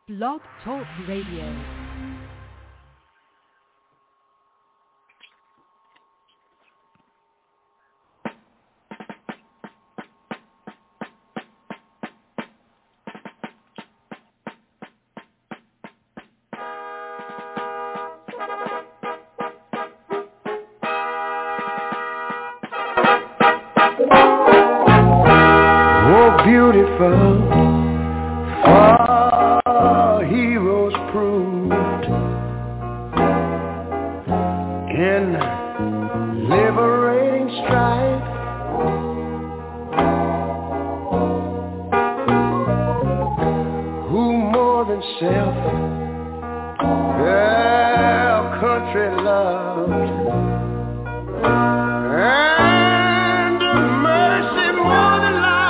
Blog Talk Radio. Beautiful, far heroes proved in liberating strife. Who more than self their country loved, and mercy more than life.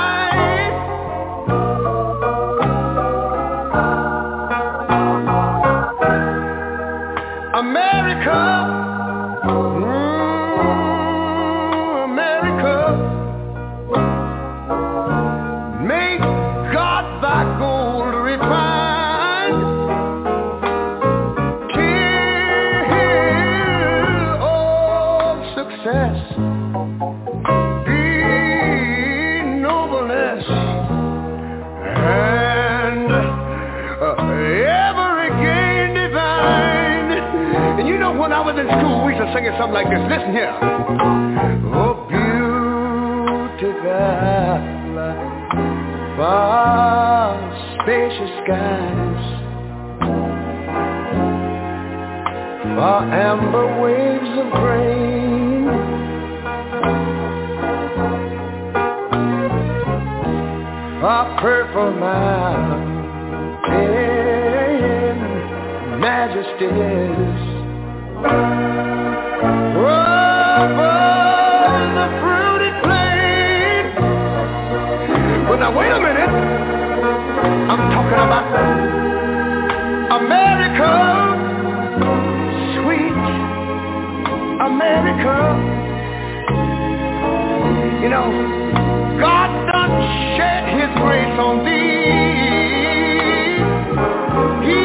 Singing something like this. Listen here. Oh, beautiful, far spacious skies, far amber waves of grain, far purple mountain majesties. The fruited plain. But now wait a minute. I'm talking about America, sweet America. You know, God done shed His grace on thee. He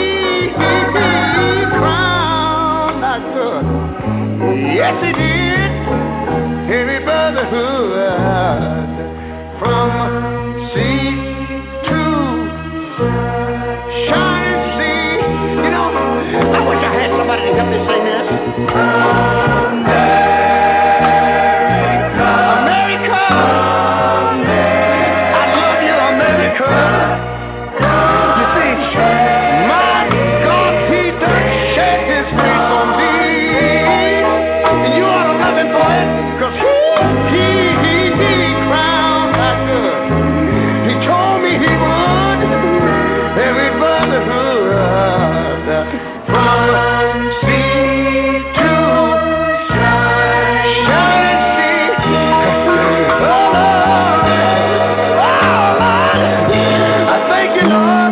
crowned thy good. Yes, He did. Every brotherhood from sea to shining sea. You know, I wish I had somebody to help me sing this. America, America, I love you, America. You see, my God, He done shed His grace on thee, and you ought to love Him for it. He crowned that good. He told me He would. Every brotherhood from sea to shining sea. Oh Lord, I thank you, Lord.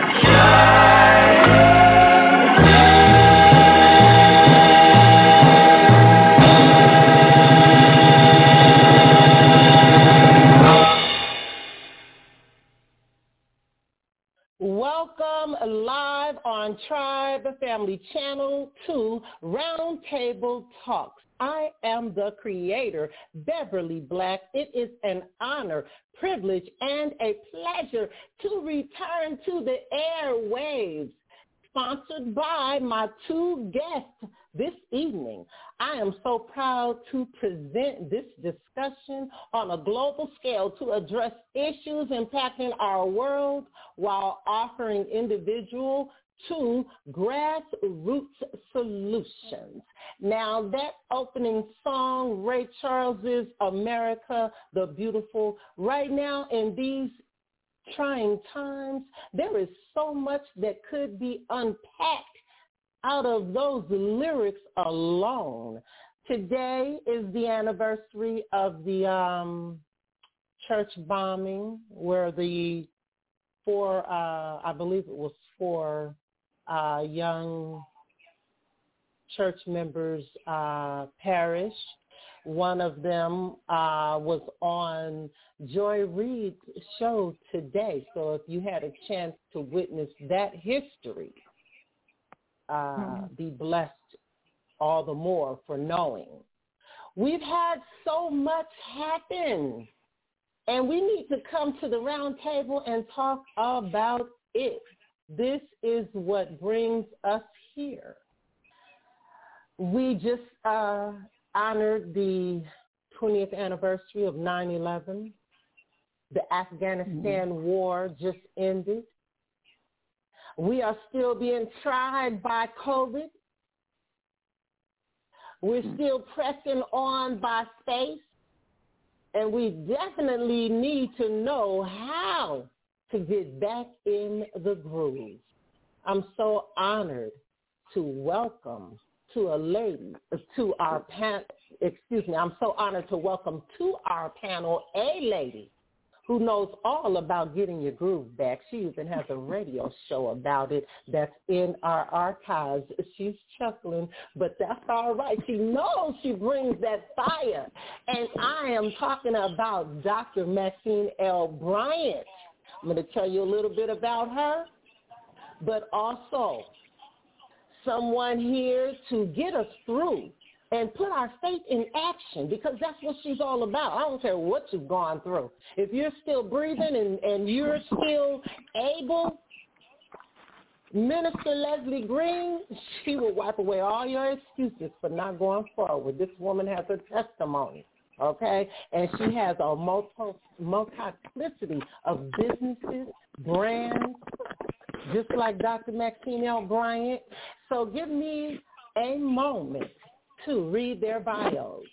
Welcome live on Tribe Family Channel to Roundtable Talks. I am the creator, Beverly Black. It is an honor, privilege, and a pleasure to return to the airwaves, sponsored by my two guests this evening. I am so proud to present this discussion on a global scale to address issues impacting our world while offering individual to grassroots solutions. Now, that opening song, Ray Charles's America the Beautiful, right now in these trying times, there is so much that could be unpacked out of those lyrics alone. Today is the anniversary of the church bombing where the four young church members perished. One of them was on Joy Reid's show today. So if you had a chance to witness that history, be blessed all the more for knowing. We've had so much happen, and we need to come to the round table and talk about it. This is what brings us here. We just honored the 20th anniversary of 9/11. The Afghanistan war just ended. We are still being tried by COVID. We're still pressing on by space. And we definitely need to know how to get back in the groove. I'm so honored to welcome I'm so honored to welcome to our panel a lady who knows all about getting your groove back. She even has a radio show about it that's in our archives. She's chuckling, but that's all right. She knows she brings that fire. And I am talking about Dr. Maxine L. Bryant. I'm going to tell you a little bit about her, but also someone here to get us through and put our faith in action, because that's what she's all about. I don't care what you've gone through. If you're still breathing and you're still able, Minister Leslie Green, she will wipe away all your excuses for not going forward. This woman has a testimony, okay? And she has a multiplicity of businesses, brands, just like Dr. Maxine L. Bryant. So give me a moment to read their bios.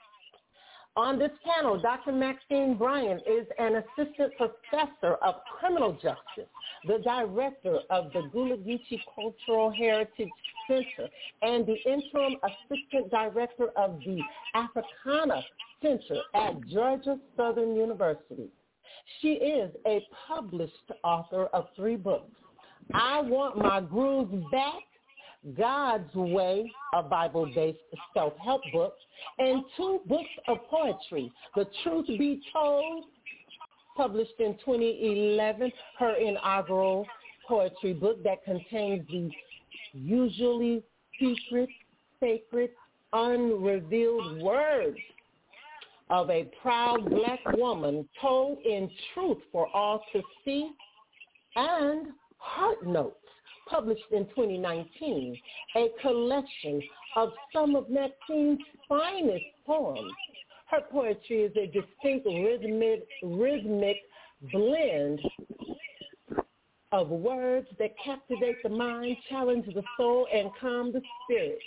On this panel, Dr. Maxine Bryant is an assistant professor of criminal justice, the director of the Gullah Geechee Cultural Heritage Center, and the interim assistant director of the Africana Center at Georgia Southern University. She is a published author of 3 books: I Want My Groove Back, God's Way, a Bible-based self-help book, and 2 books of poetry, The Truth Be Told, published in 2011, her inaugural poetry book that contains the usually secret, sacred, unrevealed words of a proud Black woman told in truth for all to see, and Heart Notes, published in 2019, a collection of some of Maxine's finest poems. Her poetry is a distinct rhythmic blend of words that captivate the mind, challenge the soul, and calm the spirit.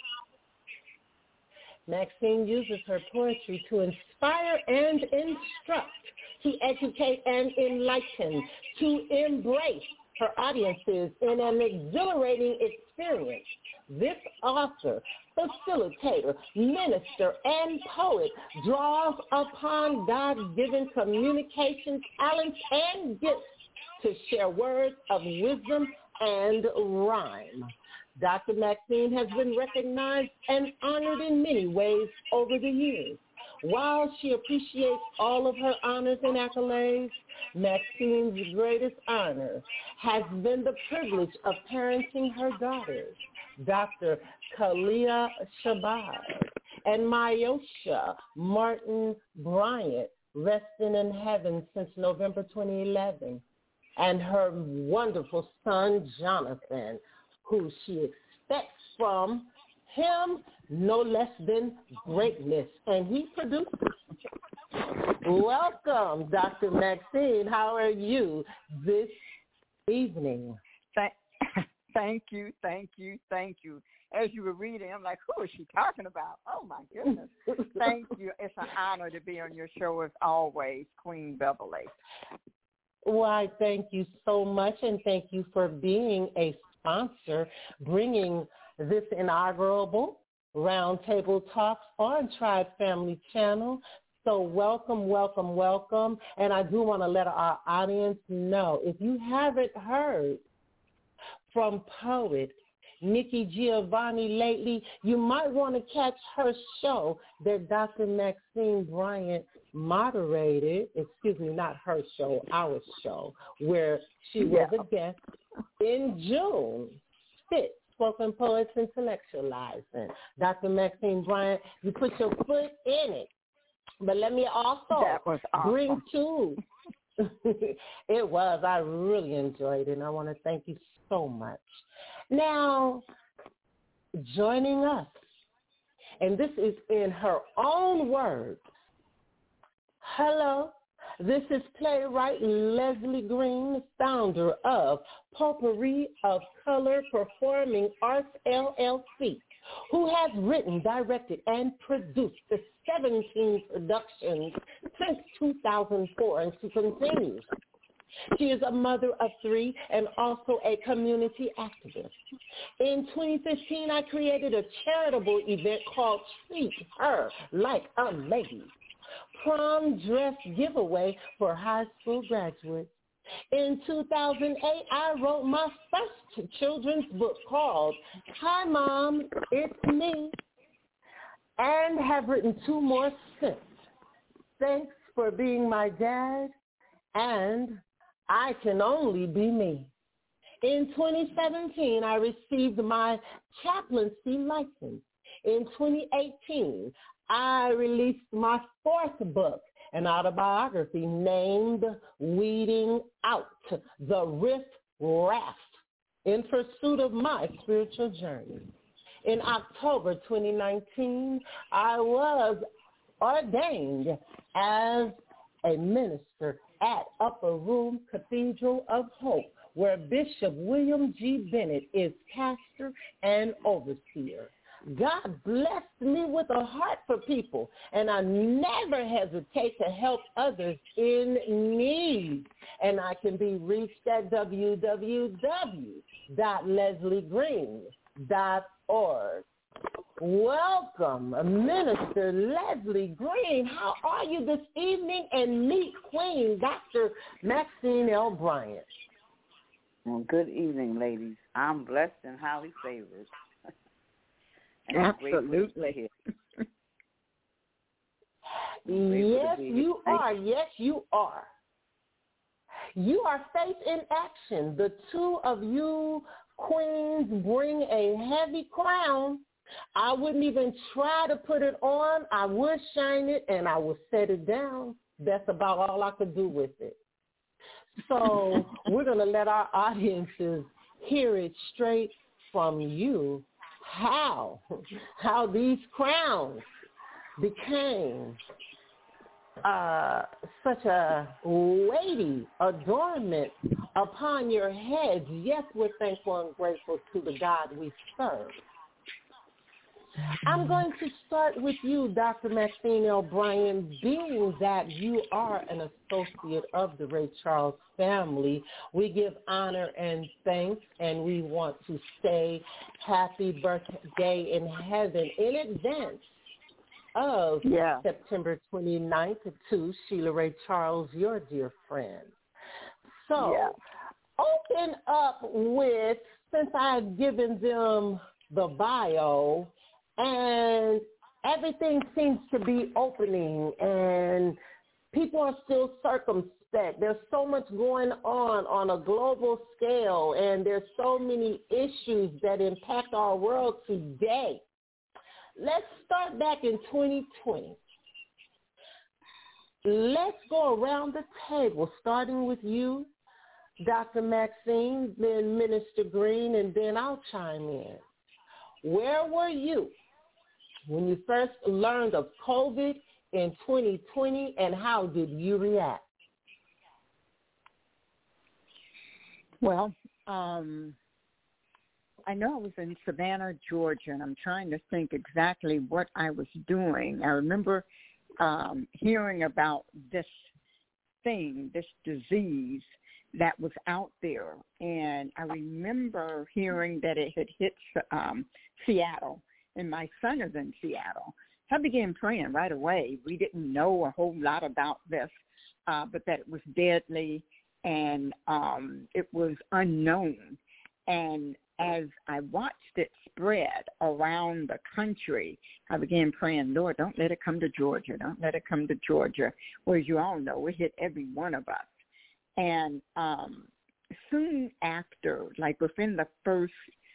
Maxine uses her poetry to inspire and instruct, to educate and enlighten, to embrace her audiences in an exhilarating experience. This author, facilitator, minister, and poet draws upon God-given communication talents and gifts to share words of wisdom and rhyme. Dr. Maxine has been recognized and honored in many ways over the years. While she appreciates all of her honors and accolades, Maxine's greatest honor has been the privilege of parenting her daughters, Dr. Kalia Shabazz and Myosha Martin Bryant, resting in heaven since November 2011, and her wonderful son, Jonathan, who she expects from him no less than greatness, and he produces. Welcome, Dr. Maxine. How are you this evening? Thank you. As you were reading, I'm like, who is she talking about? Oh, my goodness. Thank you. It's an honor to be on your show as always, Queen Beverly. Why, thank you so much, and thank you for being a sponsor, bringing this inaugural Roundtable Talks on Tribe Family Channel. So welcome. And I do want to let our audience know, if you haven't heard from poet, Nikki Giovanni lately, you might want to catch her show that Dr. Maxine Bryant moderated, not her show, our show, where she was a guest in June. Spit, Spoken Poets Intellectualizing. Dr. Maxine Bryant, you put your foot in it. But let me also bring to it was. I really enjoyed it, and I want to thank you so much. Now, joining us, and this is in her own words. Hello, this is playwright Leslie Green, founder of Potpourri of Color Performing Arts, LLC, who has written, directed, and produced the 17 productions since 2004, and she continues. She is a mother of 3 and also a community activist. In 2015, I created a charitable event called Treat Her Like a Lady, prom dress giveaway for high school graduates. In 2008, I wrote my first children's book called Hi Mom, It's Me, and have written 2 more since. Thanks for being my dad, and I Can Only Be Me. In 2017, I received my chaplaincy license. In 2018, I released my 4th book, an autobiography named Weeding Out the Riff Raft in Pursuit of My Spiritual Journey. In October 2019, I was ordained as a minister at Upper Room Cathedral of Hope, where Bishop William G. Bennett is pastor and overseer. God blessed me with a heart for people, and I never hesitate to help others in need. And I can be reached at www.lesliegreen.org. Welcome, Minister Leslie Green. How are you this evening? And meet Queen Dr. Maxine L. Bryant. Well, good evening, ladies. I'm blessed and highly favored. Absolutely. Yes, you are. Yes, you are. You are faith in action. The 2 of you queens bring a heavy crown. I wouldn't even try to put it on. I would shine it and I would set it down. That's about all I could do with it. So we're going to let our audiences hear it straight from you. How these crowns became such a weighty adornment upon your heads. Yes, we're thankful and grateful to the God we serve. I'm going to start with you, Dr. Maxine L. Bryant, being that you are an associate of the Ray Charles family. We give honor and thanks, and we want to say happy birthday in heaven in advance of September 29th to Sheila Ray Charles, your dear friend. So open up with, since I've given them the bio, and everything seems to be opening, and people are still circumspect. There's so much going on a global scale, and there's so many issues that impact our world today. Let's start back in 2020. Let's go around the table, starting with you, Dr. Maxine, then Minister Green, and then I'll chime in. Where were you when you first learned of COVID in 2020, and how did you react? Well, I know I was in Savannah, Georgia, and I'm trying to think exactly what I was doing. I remember hearing about this thing, this disease that was out there, and I remember hearing that it had hit Seattle, and my son is in Seattle. I began praying right away. We didn't know a whole lot about this, but that it was deadly and it was unknown. And as I watched it spread around the country, I began praying, Lord, don't let it come to Georgia. Don't let it come to Georgia. Well, as you all know, it hit every one of us. And soon after, like within the first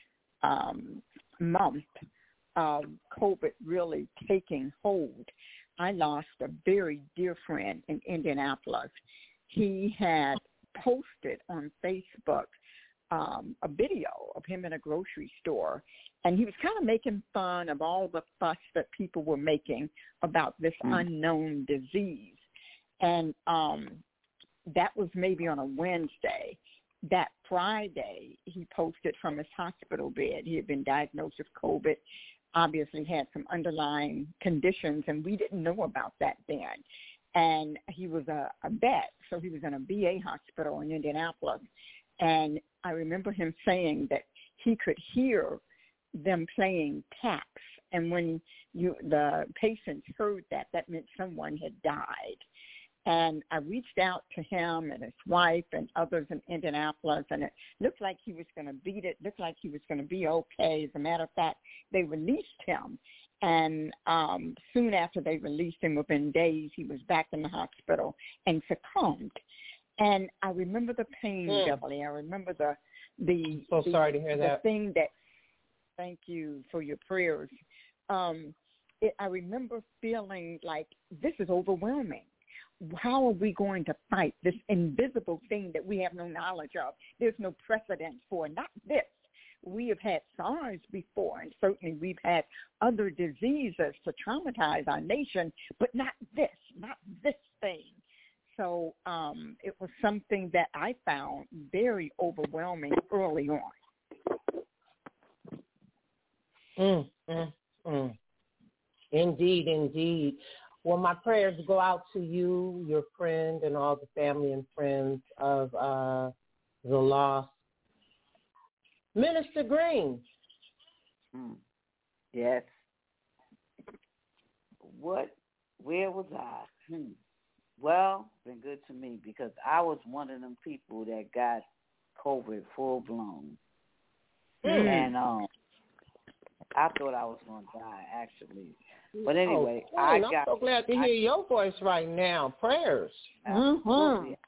month of COVID really taking hold, I lost a very dear friend in Indianapolis. He had posted on Facebook a video of him in a grocery store, and he was kind of making fun of all the fuss that people were making about this unknown disease. And that was maybe on a Wednesday. That Friday, he posted from his hospital bed. He had been diagnosed with COVID, obviously had some underlying conditions, and we didn't know about that then. And he was a vet, so he was in a VA hospital in Indianapolis. And I remember him saying that he could hear them playing taps. And when the patients heard that, that meant someone had died. And I reached out to him and his wife and others in Indianapolis, and it looked like he was going to beat it, looked like he was going to be okay. As a matter of fact, they released him. And soon after they released him, within days, he was back in the hospital and succumbed. And I remember the pain, Beverly. I remember the so sorry to hear that. The thing that, thank you for your prayers. I remember feeling like this is overwhelming. How are we going to fight this invisible thing that we have no knowledge of? There's no precedent for, not this. We have had SARS before, and certainly we've had other diseases to traumatize our nation, but not this thing. So it was something that I found very overwhelming early on. Indeed, indeed. Well, my prayers go out to you, your friend, and all the family and friends of the lost. Minister Green. Yes. Where was I? Well, it's been good to me because I was one of them people that got COVID full blown. And I thought I was going to die, actually. But anyway, I'm so glad to hear your voice right now. Prayers. Absolutely.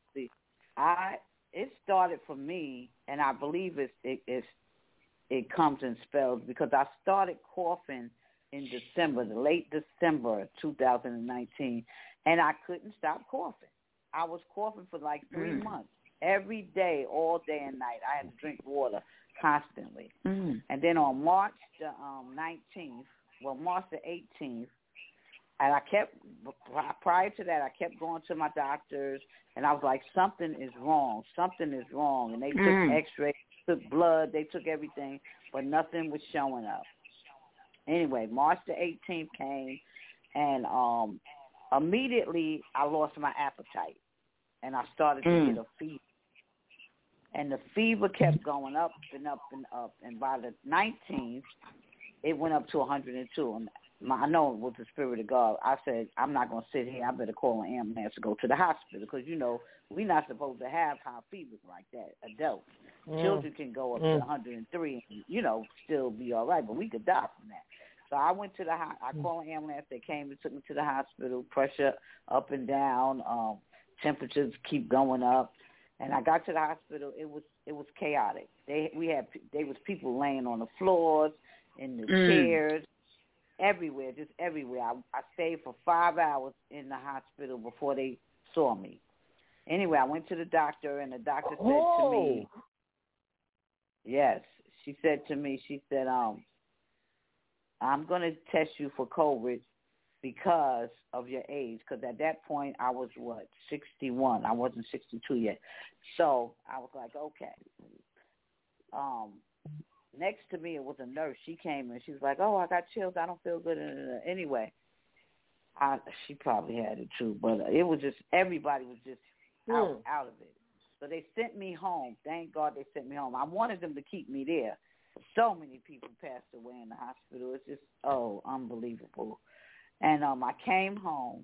It started for me, and I believe it comes in spells because I started coughing in December, the late December 2019, and I couldn't stop coughing. I was coughing for like 3 months. Every day, all day and night, I had to drink water constantly. And then on March the 19th, March the 18th, and prior to that, I kept going to my doctors, and I was like, something is wrong. And they took x-rays, took blood, they took everything, but nothing was showing up. Anyway, March the 18th came, and immediately I lost my appetite, and I started to get a fever. And the fever kept going up and up and up, and by the 19th, it went up to 102. And I know it was the Spirit of God. I said, I'm not going to sit here. I better call an ambulance to go to the hospital because, we're not supposed to have high fevers like that, adults. Children can go up to 103 and, still be all right, but we could die from that. So I went to I called an ambulance. They came and took me to the hospital, pressure up and down, temperatures keep going up. And I got to the hospital. It was chaotic. There was people laying on the floors, in the chairs, everywhere, just everywhere. I stayed for 5 hours in the hospital before they saw me. Anyway, I went to the doctor, and the doctor said to me, yes, she said, I'm going to test you for COVID because of your age, because at that point I was, 61. I wasn't 62 yet. So I was like, okay. Next to me, it was a nurse. She came and she was like, oh, I got chills. I don't feel good. Anyway, she probably had it too, but it was just, everybody was just out of it. So they sent me home. Thank God they sent me home. I wanted them to keep me there. So many people passed away in the hospital. It's just, unbelievable. And I came home,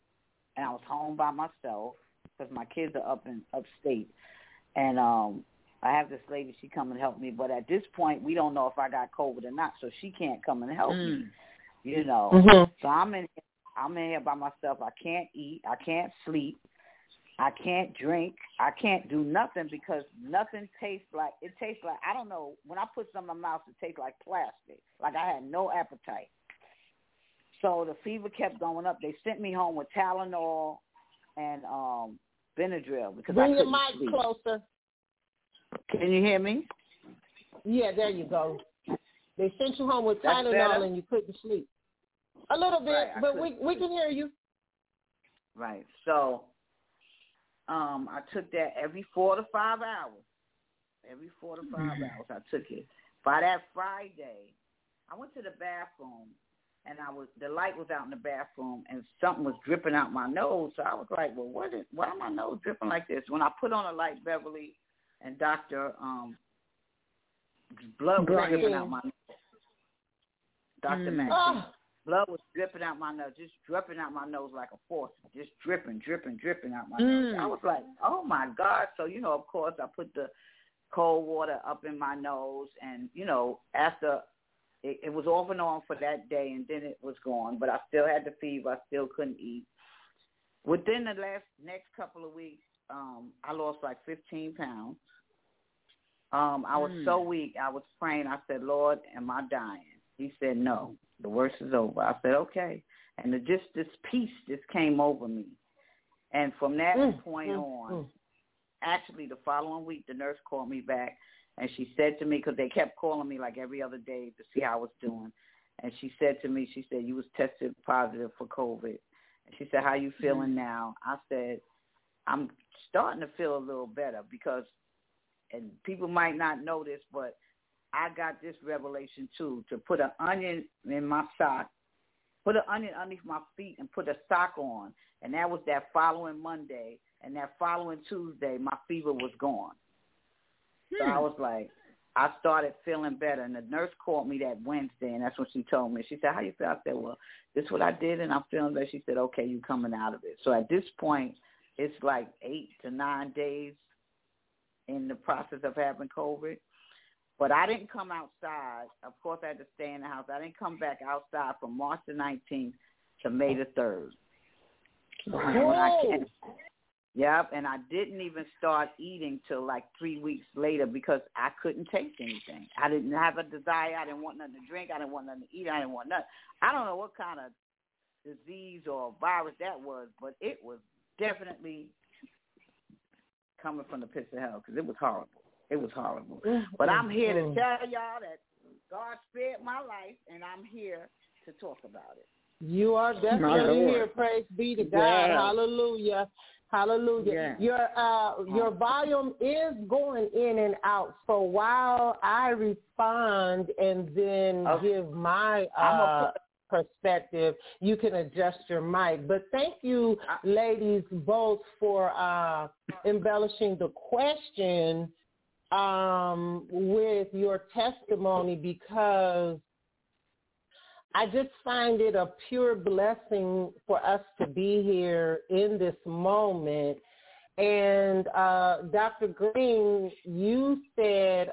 and I was home by myself because my kids are up in upstate. And I have this lady, she come and help me, but at this point, we don't know if I got COVID or not, so she can't come and help me, you know. Mm-hmm. So I'm in here by myself. I can't eat. I can't sleep. I can't drink. I can't do nothing because nothing tastes like, I don't know, when I put something in my mouth, it tastes like plastic. Like I had no appetite. So the fever kept going up. They sent me home with Tylenol and Benadryl because Bring I couldn't your mic sleep. closer. Can you hear me? Yeah, there you go. They sent you home with That's Tylenol better? and you couldn't sleep. A little bit, Right, but we can hear you. Right. So I took that every 4 to 5 hours. Every 4 to 5 hours I took it. By that Friday, I went to the bathroom and the light was out in the bathroom and something was dripping out my nose. So I was like, well, why my nose dripping like this? When I put on a light, Beverly and Dr. Blood was dripping out my nose. Dr. Maxine. Blood was dripping out my nose, just dripping out my nose like a faucet, just dripping out my nose. I was like, oh, my God. So, you know, of course, I put the cold water up in my nose. And, you know, after it was off and on for that day, and then it was gone. But I still had the fever. I still couldn't eat. Within the next couple of weeks, I lost like 15 pounds. I was so weak. I was praying. I said, Lord, am I dying? He said, no, the worst is over. I said, okay. And this peace just came over me. And from that point on, actually the following week, the nurse called me back, and she said to me, because they kept calling me like every other day to see how I was doing, and she said to me, she said, you was tested positive for COVID. And she said, how you feeling now? I said, I'm starting to feel a little better because, and people might not know this, but I got this revelation, too, to put an onion in my sock, put an onion underneath my feet and put a sock on. And that was that following Monday. And that following Tuesday, my fever was gone. So I was like, I started feeling better. And the nurse called me that Wednesday, and that's what she told me. She said, how you feel? I said, well, this is what I did, and I'm feeling better. She said, okay, you coming out of it. So at this point, it's like 8 to 9 days in the process of having COVID. But I didn't come outside. Of course, I had to stay in the house. I didn't come back outside from March the 19th to May the 3rd. Yep, and I didn't even start eating till like 3 weeks later because I couldn't taste anything. I didn't have a desire. I didn't want nothing to drink. I didn't want nothing to eat. I didn't want nothing. I don't know what kind of disease or virus that was, but it was definitely coming from the pits of hell because it was horrible. It was horrible. But I'm here to tell y'all that God spared my life, and I'm here to talk about it. You are definitely here. Praise be to God. Yeah. Hallelujah. Hallelujah. Yeah. Your volume is going in and out. So while I respond and then give my perspective, you can adjust your mic. But thank you, ladies, both for embellishing the question with your testimony, because I just find it a pure blessing for us to be here in this moment. And Dr. Green, you said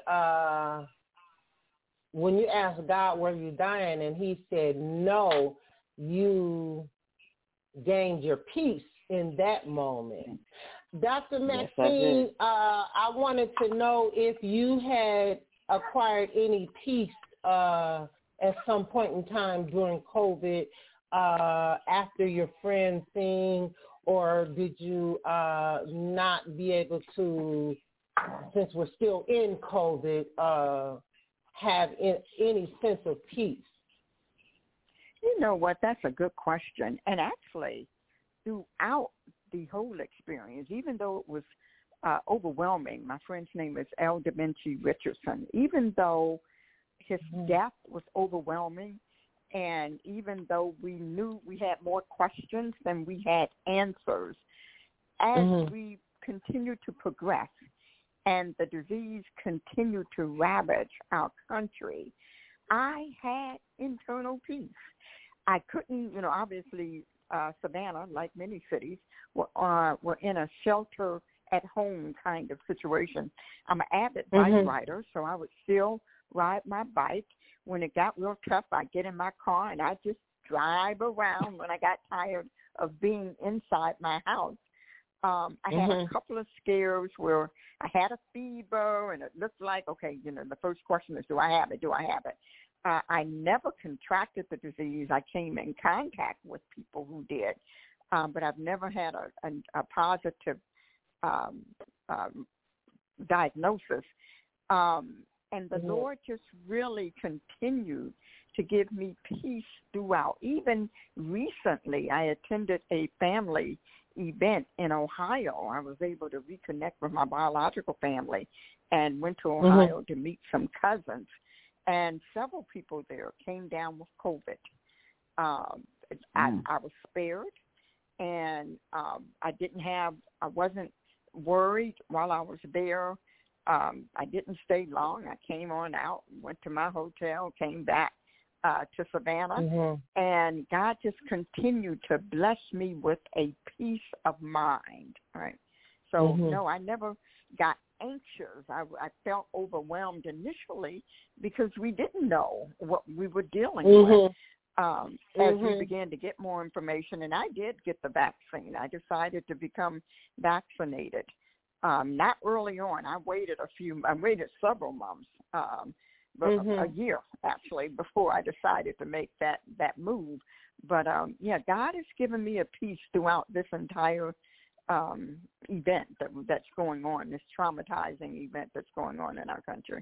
when you asked God, were you dying? And he said, no, you gained your peace in that moment. Dr. Maxine, I wanted to know if you had acquired any peace at some point in time during COVID after your friend thing, or did you not be able to, since we're still in COVID, have any sense of peace? You know what? That's a good question. And actually, throughout the whole experience, even though it was overwhelming, my friend's name is L. Da Vinci Richardson, even though his death was overwhelming, and even though we knew we had more questions than we had answers, as we continued to progress and the disease continued to ravage our country, I had internal peace. I couldn't, obviously Savannah, like many cities, were in a shelter at-home kind of situation. I'm an avid bike rider, so I would still ride my bike. When it got real tough, I'd get in my car and I'd just drive around when I got tired of being inside my house. I had a couple of scares where I had a fever and it looked like, okay, the first question is, do I have it? Do I have it? I never contracted the disease. I came in contact with people who did, but I've never had a positive diagnosis. And the Lord just really continued to give me peace throughout. Even recently, I attended a family event in Ohio. I was able to reconnect with my biological family and went to Ohio to meet some cousins. And several people there came down with COVID. I was spared, and I wasn't worried while I was there. I didn't stay long. I came on out, went to my hotel, came back to Savannah, and God just continued to bless me with a peace of mind, right? So, no, I never got anxious. I felt overwhelmed initially because we didn't know what we were dealing with. As we began to get more information, and I did get the vaccine. I decided to become vaccinated. Not early on. I waited several months, but a year actually before I decided to make that move. But God has given me a peace throughout this entire event that's going on, this traumatizing event that's going on in our country.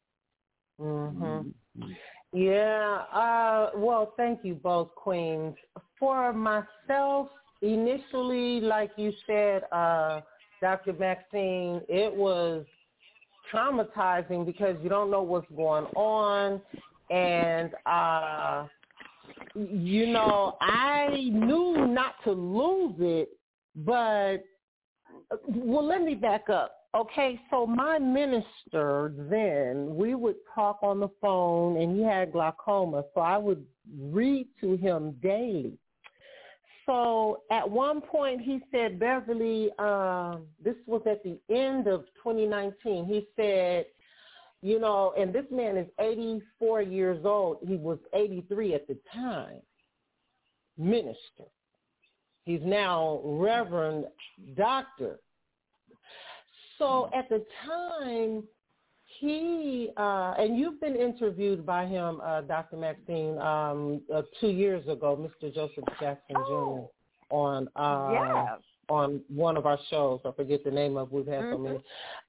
Yeah. Well, thank you both, Queens. For myself, initially, like you said, Dr. Maxine, it was traumatizing because you don't know what's going on. And, I knew not to lose it, but, well, let me back up. Okay, so my minister then, we would talk on the phone, and he had glaucoma, so I would read to him daily. So at one point he said, Beverly, this was at the end of 2019, he said, and this man is 84 years old. He was 83 at the time, minister. He's now Reverend Doctor. So at the time, he, and you've been interviewed by him, Dr. Maxine, 2 years ago, Mr. Joseph Jackson Jr. on one of our shows. I forget the name of. We've had so many.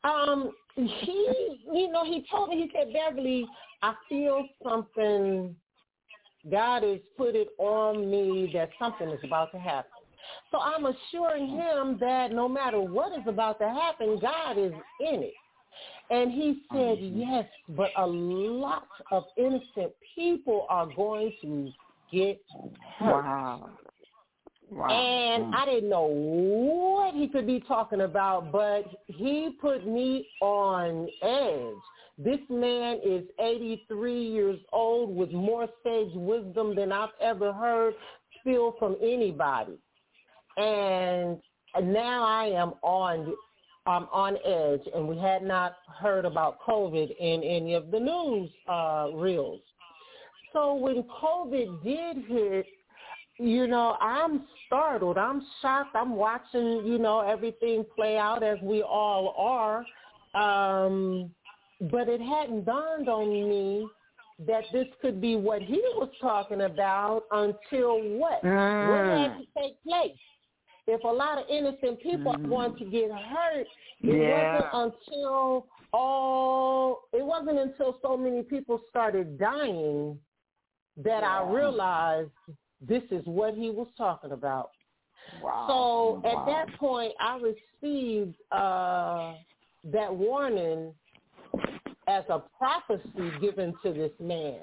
He told me. He said, Beverly, I feel something. God has put it on me that something is about to happen. So I'm assuring him that no matter what is about to happen, God is in it. And he said, yes, but a lot of innocent people are going to get hurt. Wow. And I didn't know what he could be talking about, but he put me on edge. This man is 83 years old with more sage wisdom than I've ever heard spilled from anybody. And now I'm on edge, and we had not heard about COVID in any of the news reels. So when COVID did hit, I'm startled. I'm shocked. I'm watching, everything play out as we all are. But it hadn't dawned on me that this could be what he was talking about until what? What had to take place? If a lot of innocent people are going to get hurt, it wasn't until so many people started dying that I realized this is what he was talking about. So at that point, I received that warning as a prophecy given to this man.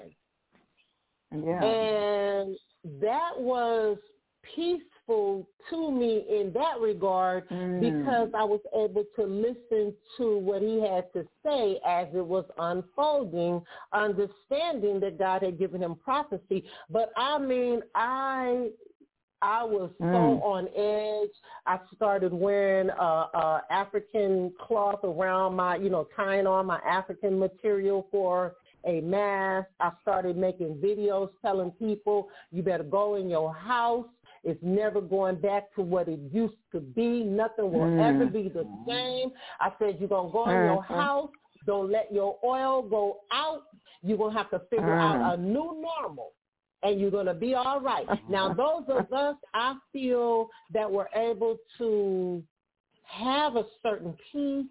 And that was peaceful to me in that regard because I was able to listen to what he had to say as it was unfolding, understanding that God had given him prophecy. But I I was so on edge. I started wearing African cloth around my, tying on my African material for a mask. I started making videos telling people, you better go in your house. It's never going back to what it used to be. Nothing will ever be the same. I said, you're going to go in your house. Don't let your oil go out. You're going to have to figure out a new normal. And you're going to be all right. Now, those of us, I feel that we're able to have a certain peace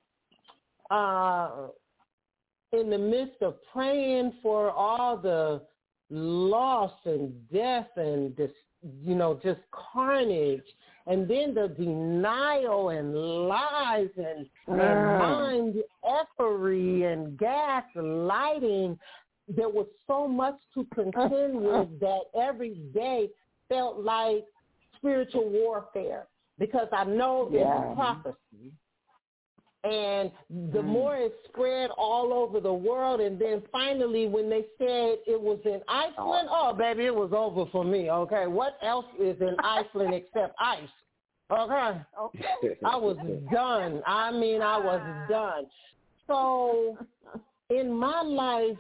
in the midst of praying for all the loss and death and this, just carnage. And then the denial and lies and mind effery and gaslighting. There was so much to contend with that every day felt like spiritual warfare because I know it's prophecy. And the more it spread all over the world, and then finally when they said it was in Iceland, oh, baby, it was over for me, okay? What else is in Iceland except ice? Okay? I was done. I was done. So in my life,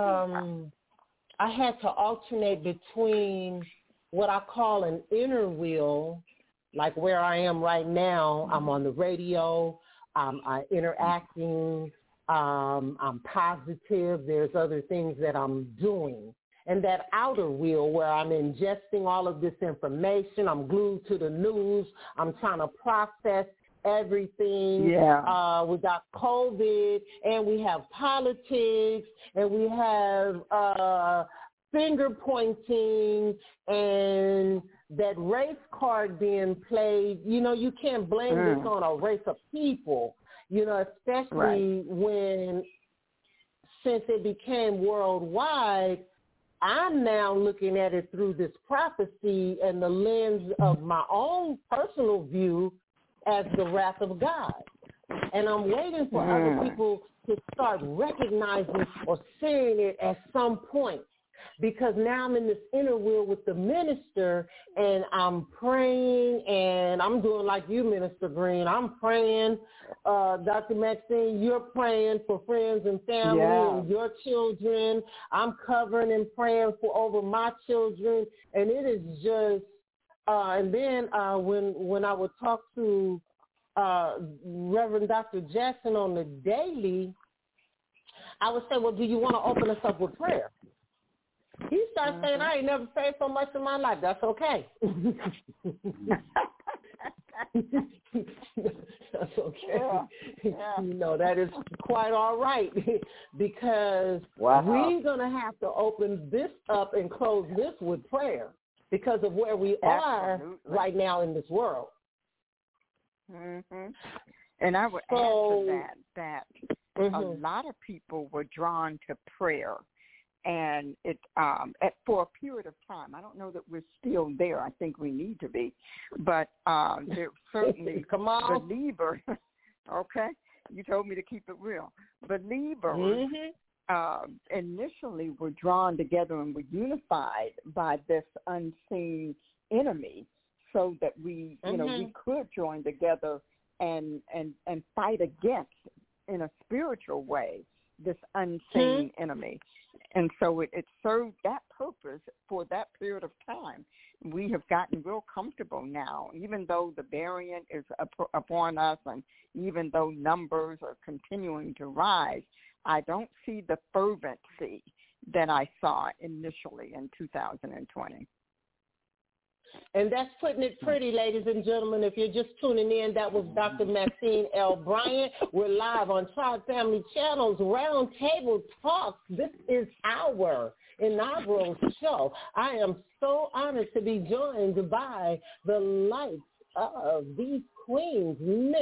I had to alternate between what I call an inner wheel, like where I am right now. I'm on the radio, I'm interacting, I'm positive. There's other things that I'm doing. And that outer wheel where I'm ingesting all of this information, I'm glued to the news, I'm trying to process everything. We got COVID, and we have politics, and we have finger pointing, and that race card being played. You can't blame this on a race of people, especially when, since it became worldwide, I'm now looking at it through this prophecy and the lens of my own personal view as the wrath of God. And I'm waiting for other people to start recognizing or seeing it at some point. Because now I'm in this inner wheel with the minister, and I'm praying, and I'm doing like you, Minister Green. I'm praying, Dr. Maxine, you're praying for friends and family and your children. I'm covering and praying for over my children. And it is just, and then when I would talk to Reverend Dr. Jackson on the daily, I would say, well, do you want to open us up with prayer? He starts saying, I ain't never prayed so much in my life. That's okay. That's okay. That is quite all right because we're going to have to open this up and close this with prayer because of where we are right now in this world. And I would add to that a lot of people were drawn to prayer. And it for a period of time, I don't know that we're still there. I think we need to be, but there certainly believers. Okay, you told me to keep it real. Believers initially were drawn together and were unified by this unseen enemy, so that we, we could join together and fight against, in a spiritual way, this unseen enemy. And so it served that purpose for that period of time. We have gotten real comfortable now, even though the variant is upon us and even though numbers are continuing to rise, I don't see the fervency that I saw initially in 2020. And that's putting it pretty, ladies and gentlemen. If you're just tuning in, that was Dr. Maxine L. Bryant. We're live on Tribe Family Channel's Roundtable Talks. This is our inaugural show. I am so honored to be joined by the likes of these queens, Minister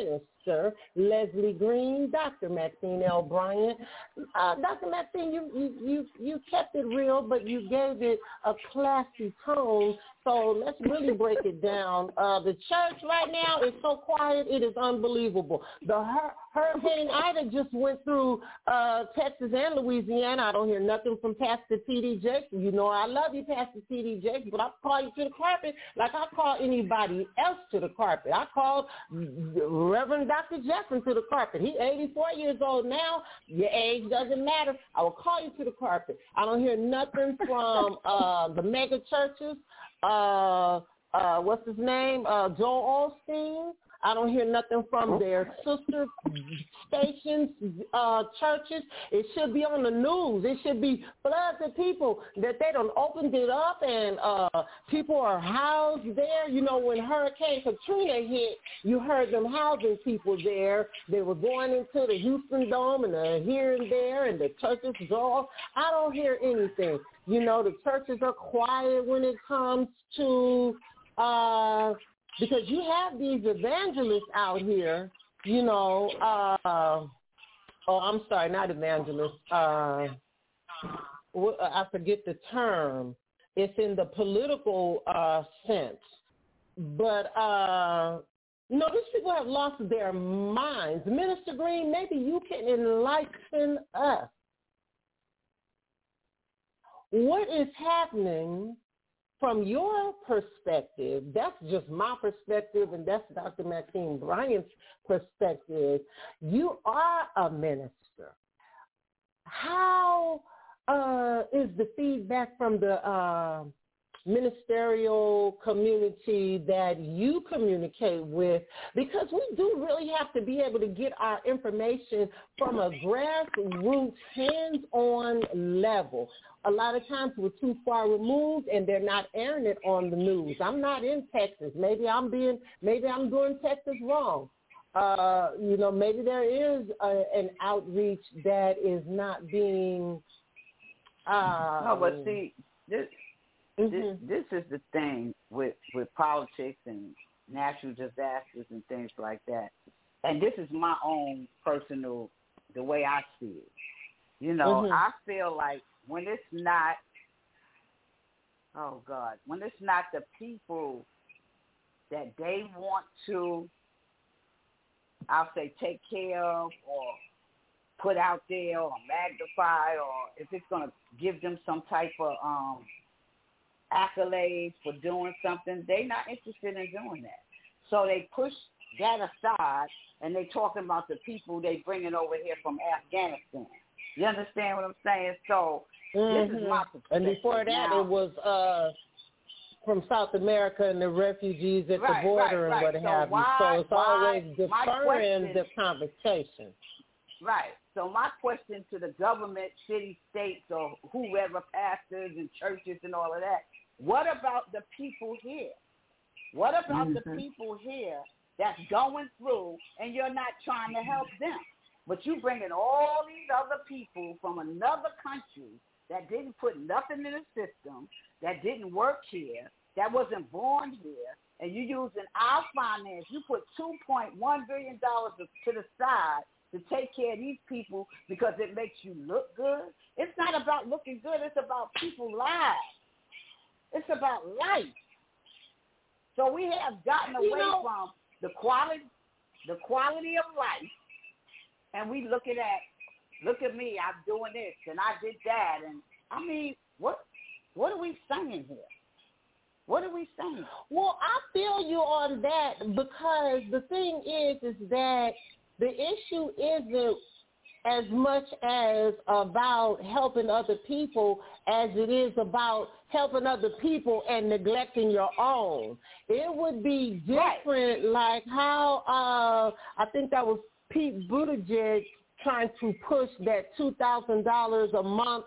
Minister Leslie Green, Dr. Maxine L. Bryant. Dr. Maxine, you kept it real, but you gave it a classy tone. So let's really break it down. The church right now is so quiet, it is unbelievable. The Hurricane Ida just went through Texas and Louisiana. I don't hear nothing from Pastor T.D. Jakes. You know I love you, Pastor T.D. Jakes, but I call you to the carpet like I call anybody else to the carpet. I called Reverend Dr. Jefferson to the carpet. He's 84 years old now. Your age doesn't matter. I will call you to the carpet. I don't hear nothing from the mega churches. What's his name? Joel Osteen. I don't hear nothing from their sister stations, churches. It should be on the news. It should be floods of people that they done opened it up and people are housed there. You know, when Hurricane Katrina hit, you heard them housing people there. They were going into the Houston Dome and here and there, and the churches all. I don't hear anything. You know, the churches are quiet when it comes to because you have these evangelists out here, you know, I'm sorry, not evangelists. I forget the term. It's in the political sense. But, you know, these people have lost their minds. Minister Green, maybe you can enlighten us. What is happening from your perspective? That's just my perspective, and that's Dr. Maxine Bryant's perspective. You are a minister. How is the feedback from the ministerial community that you communicate with? Because we do really have to be able to get our information from a grassroots, hands-on level. A lot of times we're too far removed and they're not airing it on the news. I'm not in Texas. Maybe I'm doing Texas wrong. You know, maybe there is an outreach that is not being. No, but see, this is the thing with politics and natural disasters and things like that. And this is my own personal, the way I see it. You know, I feel like when it's not, when it's not the people that they want to, I'll say, take care of or put out there or magnify, or if it's going to give them some type of accolades for doing something, they're not interested in doing that. So they push that aside, and they're talking about the people they bringing over here from Afghanistan. You understand what I'm saying? So this is my perspective. And before that, it was from South America and the refugees at the border and what have you. So it's always deferring the conversation. Right. So my question to the government, city, states, or whoever, pastors and churches and all of that, what about the people here? What about the people here that's going through and you're not trying to help them? But you bringing all these other people from another country that didn't put nothing in the system, that didn't work here, that wasn't born here, and you using our finance. You put $2.1 billion to the side to take care of these people because it makes you look good. It's not about looking good. It's about people's lives. It's about life. So we have gotten away from the quality of life, and we look at me, I'm doing this, and I did that, and I mean, what are we saying here? What are we saying? Well, I feel you on that because the thing is that the issue isn't as much as about helping other people as it is about helping other people and neglecting your own. It would be different, like how I think that was Pete Buttigieg trying to push that $2,000 a month,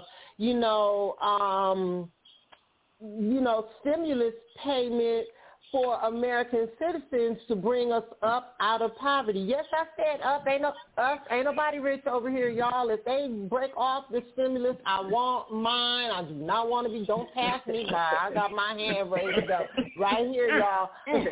stimulus payment for American citizens to bring us up out of poverty. Yes, I said up. Ain't nobody rich over here, y'all. If they break off the stimulus, I want mine. I do not want to be. Don't pass me by. I got my hand raised up right here, y'all.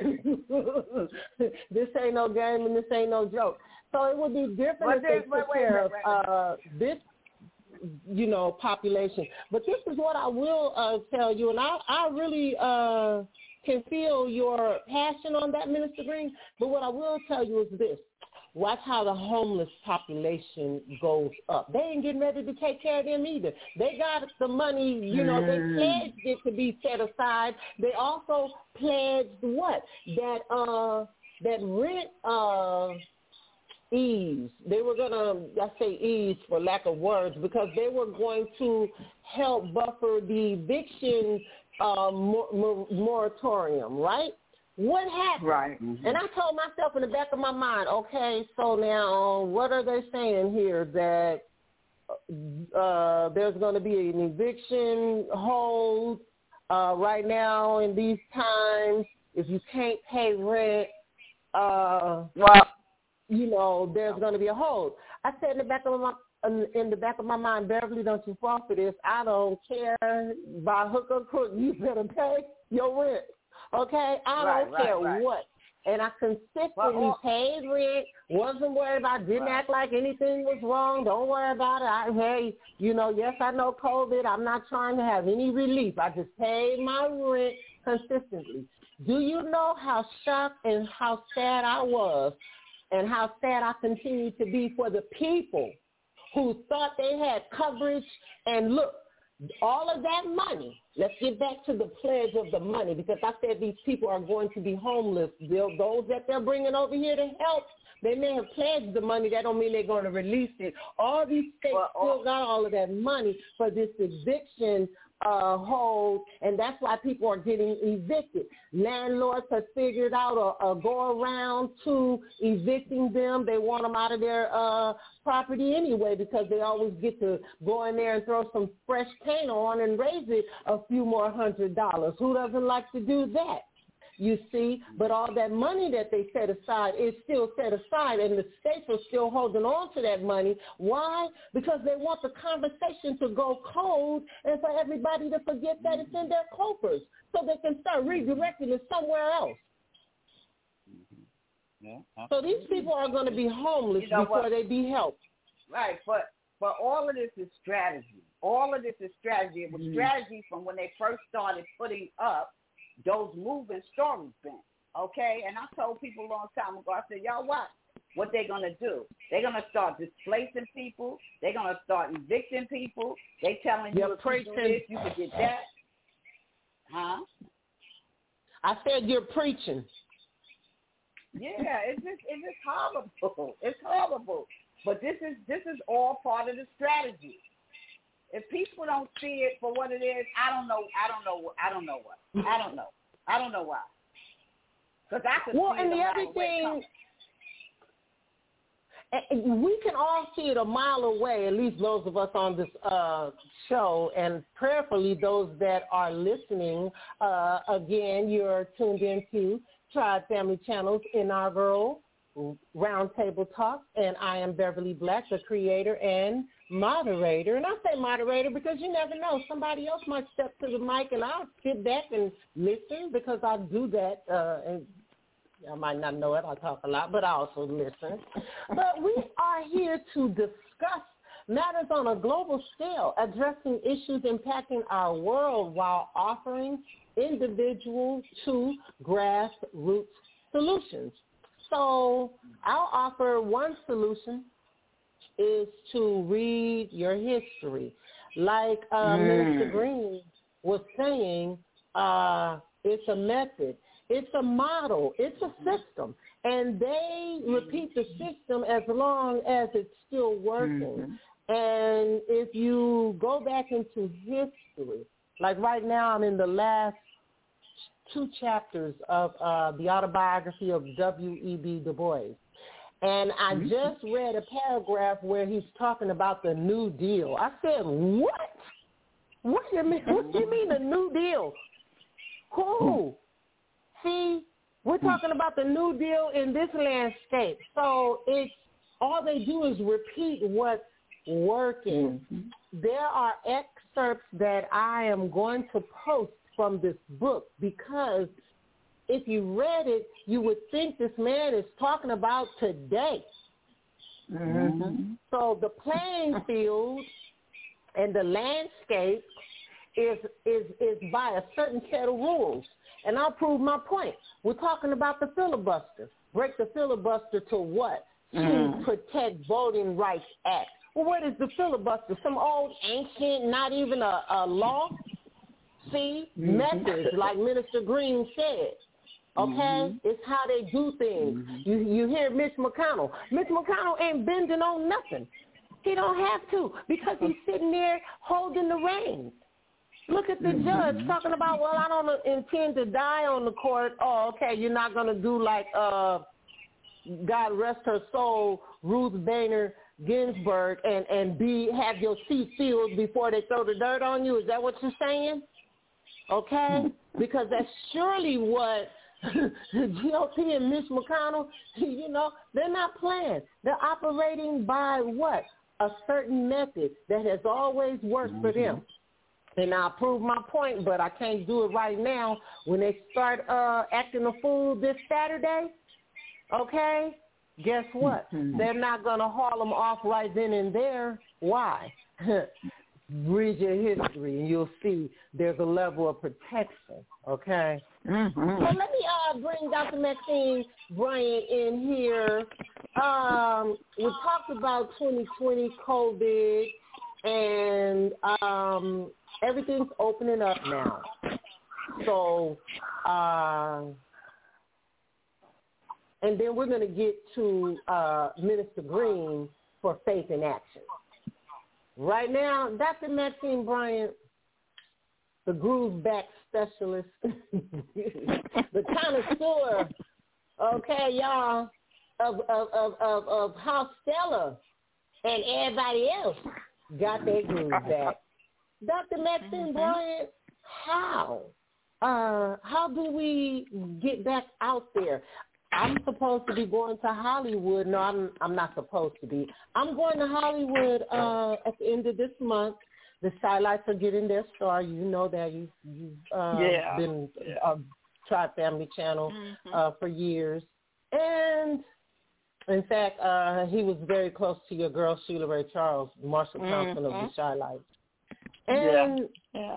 This ain't no game and this ain't no joke. So it would be different if they took care of this, population. But this is what I will tell you, and I really can feel your passion on that, Minister Green. But what I will tell you is this. Watch how the homeless population goes up. They ain't getting ready to take care of them either. They got the money, they pledged it to be set aside. They also pledged what? That rent ease. They were going to, I say ease for lack of words, because they were going to help buffer the eviction moratorium, right? What happened? Right. Mm-hmm. And I told myself in the back of my mind, okay, so now what are they saying here? That there's going to be an eviction hold right now in these times. If you can't pay rent, there's going to be a hold. I said in the back of my mind, Beverly, don't you fall for this. I don't care by hook or crook. You better pay your rent, okay? I don't care what. And I consistently paid rent, wasn't worried about, didn't act like anything was wrong. Don't worry about it. Yes, I know COVID. I'm not trying to have any relief. I just paid my rent consistently. Do you know how shocked and how sad I was and how sad I continue to be for the people who thought they had coverage? And look, all of that money, let's get back to the pledge of the money, because I said these people are going to be homeless. Those that they're bringing over here to help, they may have pledged the money. That don't mean they're going to release it. All these states still got all of that money for this eviction hold, and that's why people are getting evicted. Landlords have figured out a go around to evicting them. They want them out of their property anyway, because they always get to go in there and throw some fresh paint on and raise it a few more $100. Who doesn't like to do that? You see, but all that money that they set aside is still set aside, and the states are still holding on to that money. Why? Because they want the conversation to go cold and for everybody to forget that it's in their coffers, so they can start redirecting it somewhere else. Yeah, so these people are going to be homeless before they be helped. Right, but all of this is strategy. All of this is strategy. It was strategy from when they first started putting up those moving storage bins, okay? And I told people a long time ago, I said, y'all watch what they're going to do. They're going to start displacing people. They're going to start evicting people. They telling you if you do this, you can get that. Huh? I said you're preaching. Yeah, it's just horrible. It's horrible. But this is all part of the strategy. If people don't see it for what it is, I don't know why. Because I could see and it the other thing, we can all see it a mile away, at least those of us on this show, and prayerfully those that are listening. Again, you're tuned into Tribe Family Channel's inaugural Roundtable Talk, and I am Beverly Black, the creator and moderator. And I say moderator because you never know. Somebody else might step to the mic, and I'll sit back and listen, because I do that. And I might not know it. I talk a lot, but I also listen. But we are here to discuss matters on a global scale, addressing issues impacting our world while offering individual to grassroots solutions. So I'll offer one solution is to read your history. Like Minister Green was saying, it's a method. It's a model. It's a system. And they repeat the system as long as it's still working. And if you go back into history, like right now I'm in the last 2 chapters of the autobiography of W.E.B. Du Bois. And I just read a paragraph where he's talking about the New Deal. I said, what? What do you mean the New Deal? Who See, we're talking about the New Deal in this landscape. So it's all they do is repeat what's working. There are excerpts that I am going to post from this book because if you read it, you would think this man is talking about today. So the playing field and the landscape is by a certain set of rules. And I'll prove my point. We're talking about the filibuster. Break the filibuster to what? To protect Voting Rights Act. Well, what is the filibuster? Some old ancient, not even a law? See, methods, like Minister Green said. Okay? It's how they do things. You hear Mitch McConnell. Mitch McConnell ain't bending on nothing. He don't have to because he's sitting there holding the reins. Look at the judge talking about, well, I don't intend to die on the court. Oh, okay, you're not going to do like, God rest her soul, Ruth Bader Ginsburg, and have your seat filled before they throw the dirt on you. Is that what you're saying? Okay? Because that's surely what the GOP and Mitch McConnell, they're not playing. They're operating by what? A certain method that has always worked for them. And I'll prove my point, but I can't do it right now. When they start acting a fool this Saturday, okay, guess what? They're not going to haul them off right then and there. Why? Read your history, and you'll see there's a level of protection, okay? So let me bring Dr. Maxine Bryant in here. We talked about 2020 COVID, and everything's opening up now. So, and then we're going to get to Minister Green for Faith in Action. Right now, Dr. Maxine Bryant, the groove back specialist, the connoisseur, okay, y'all, of how Stella and everybody else got their groove back. Dr. Maxine Bryant, how do we get back out there? I'm supposed to be going to Hollywood. No, I'm not supposed to be. I'm going to Hollywood at the end of this month. The Shylights are getting their star. You know that you've been Tribe Family Channel for years. And, in fact, he was very close to your girl, Sheila Ray Charles, Marshall Thompson of the Shylights. And,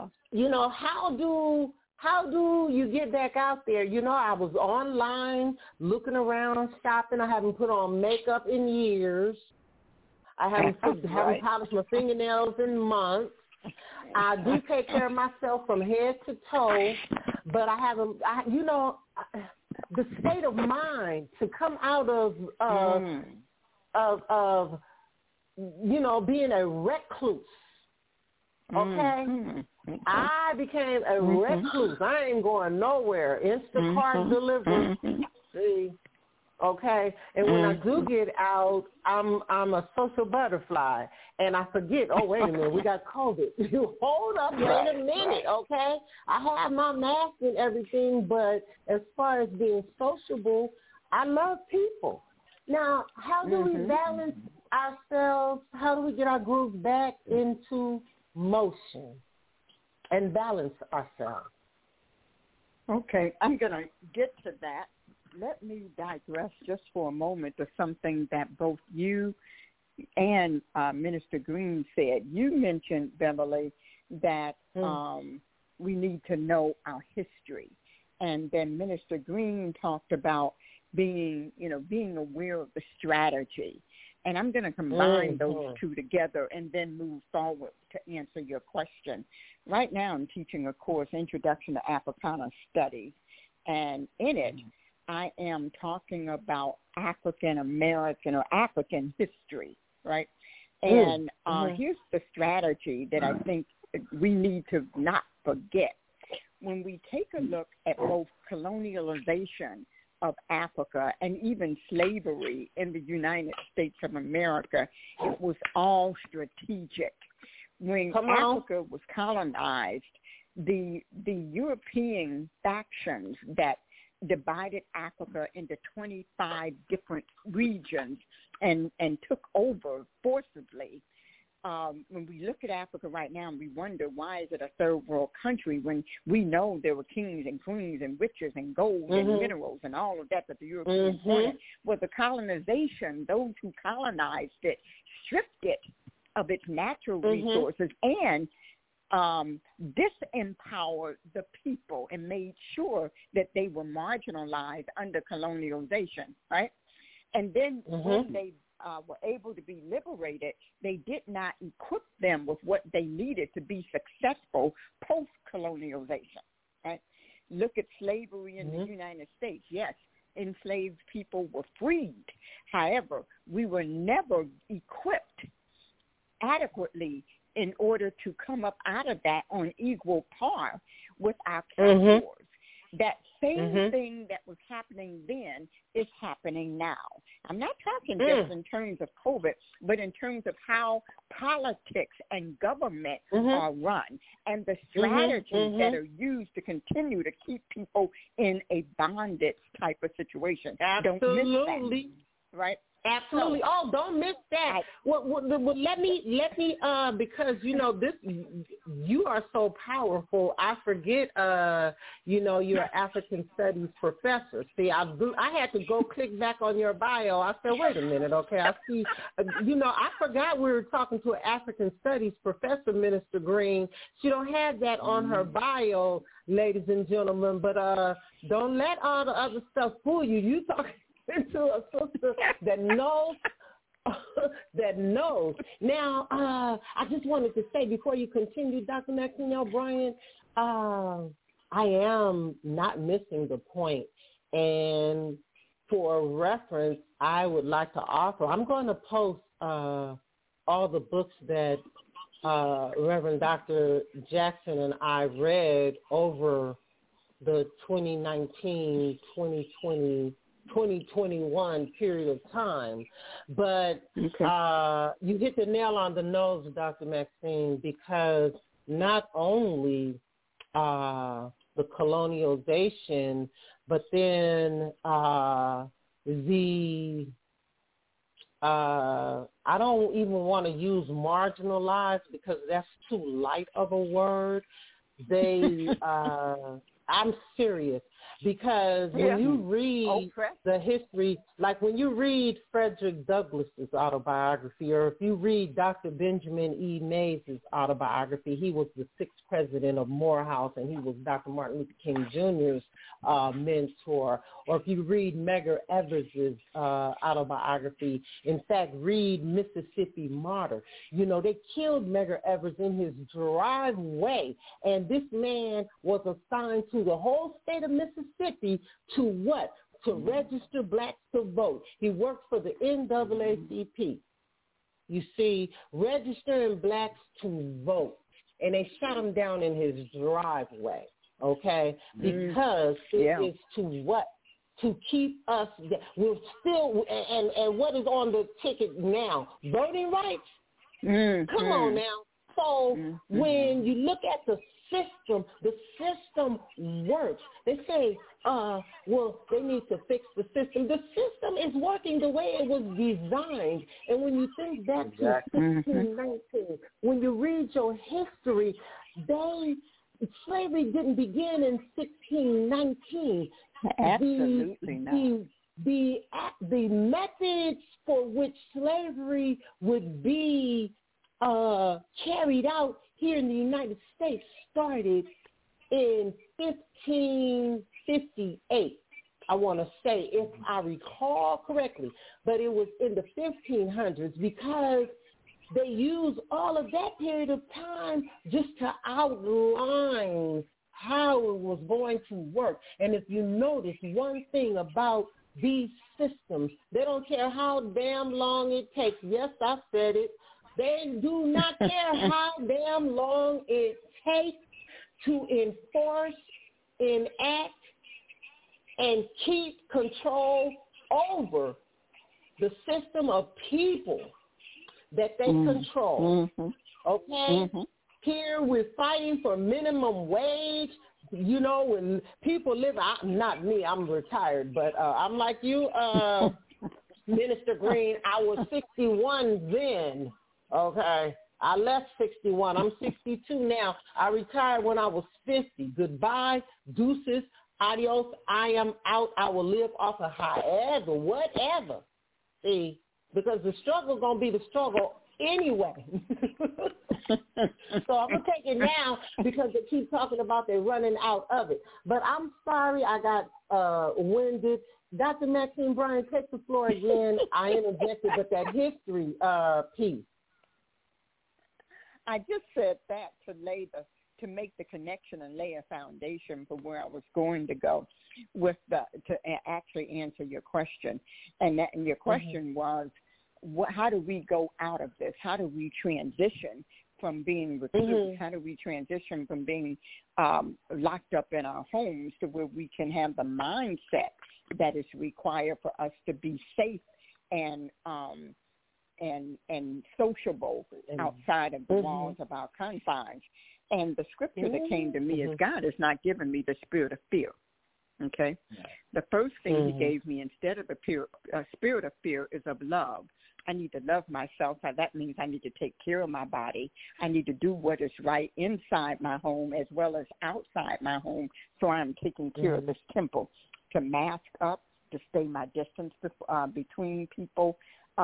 how do you get back out there? I was online, looking around, shopping. I haven't put on makeup in years. I haven't polished my fingernails in months. I do take care of myself from head to toe, but I haven't, the state of mind to come out of being a recluse. Okay? I became a recluse. I ain't going nowhere. Instacart delivery. See? Okay? And when I do get out, I'm a social butterfly. And I forget, oh, wait a minute, we got COVID. You hold up, wait a minute, okay? I have my mask and everything, but as far as being sociable, I love people. Now, how do we balance ourselves? How do we get our groove back into motion and balance ourselves? Okay, I'm going to get to that. Let me digress just for a moment to something that both you and Minister Green said. You mentioned, Beverly, that we need to know our history. And then Minister Green talked about being aware of the strategy. And I'm going to combine those two together and then move forward to answer your question. Right now I'm teaching a course, Introduction to Africana Studies, and in it I am talking about African American or African history, right? And here's the strategy that I think we need to not forget. When we take a look at both colonialization of Africa and even slavery in the United States of America, it was all strategic. When Africa was colonized, the European factions that divided Africa into 25 different regions and took over forcibly. When we look at Africa right now and we wonder why is it a third world country when we know there were kings and queens and riches and gold and minerals and all of that the Europeans wanted. Well, the colonization, those who colonized it, stripped it of its natural resources and disempowered the people and made sure that they were marginalized under colonialization, right? And then when they were able to be liberated, they did not equip them with what they needed to be successful post-colonialization, right? Look at slavery in the United States. Yes, enslaved people were freed. However, we were never equipped adequately in order to come up out of that on equal par with our captors. That same thing that was happening then is happening now. I'm not talking just in terms of COVID, but in terms of how politics and government are run and the strategies that are used to continue to keep people in a bondage type of situation. Absolutely. Don't miss that, right? Absolutely. Oh, don't miss that. Well, let me, because, you know, you are so powerful. I forget, you know, you're an African studies professor. See, I had to go click back on your bio. I said, wait a minute, okay, I see, you know, I forgot we were talking to an African studies professor, Minister Green. She don't have that on her bio, ladies and gentlemen, but don't let all the other stuff fool you. You talking into a sister that knows. Now, I just wanted to say before you continue, Dr. Maxine O'Brien, I am not missing the point. And for reference, I would like to offer, I'm going to post all the books that Reverend Dr. Jackson and I read over the 2021 period of time. But you hit the nail on the nose, Dr. Maxine, because not only the colonialization, but then I don't even want to use marginalized because that's too light of a word. I'm serious. Because when you read the history, like when you read Frederick Douglass's autobiography, or if you read Dr. Benjamin E. Mays' autobiography, he was the 6th president of Morehouse, and he was Dr. Martin Luther King Jr.'s mentor. Or if you read Medgar Evers' autobiography, in fact, read Mississippi Martyr. You know, they killed Medgar Evers in his driveway, and this man was assigned to the whole state of Mississippi to what? To register blacks to vote. He worked for the NAACP. You see, registering blacks to vote. And they shot him down in his driveway, okay? Because it is to what? To keep us, we're still, and what is on the ticket now? Voting rights? Come on now. So when you look at the system works. They say, well, they need to fix the system. The system is working the way it was designed. And when you think back to 1619, when you read your history, slavery didn't begin in 1619. Absolutely not. The methods for which slavery would be carried out here in the United States started in 1558, I want to say, if I recall correctly. But it was in the 1500s because they used all of that period of time just to outline how it was going to work. And if you notice one thing about these systems, they don't care how damn long it takes. Yes, I said it. They do not care how damn long it takes to enforce, enact, and keep control over the system of people that they control. Okay? Here we're fighting for minimum wage. you know, when people live, not me, I'm retired, but I'm like you, Minister Green, I was 61 then, okay? I left 61. I'm 62 now. I retired when I was 50. Goodbye, deuces, adios, I am out. I will live off of however, whatever. See, because the struggle going to be the struggle anyway. So I'm going to take it now because they keep talking about they're running out of it. But I'm sorry I got winded. Dr. Maxine Bryant, take the floor again. I interjected, but that history piece. I just said that to make the connection and lay a foundation for where I was going to go to actually answer your question. And your question was, how do we go out of this? How do we transition from being recluse? How do we transition from being locked up in our homes to where we can have the mindset that is required for us to be safe and sociable outside of the walls of our confines? And the scripture that came to me is, God has not given me the spirit of fear. Okay? The first thing he gave me instead of the spirit of fear is of love. I need to love myself. That means I need to take care of my body. I need to do what is right inside my home as well as outside my home, so I'm taking care of this temple, to mask up, to stay my distance between people,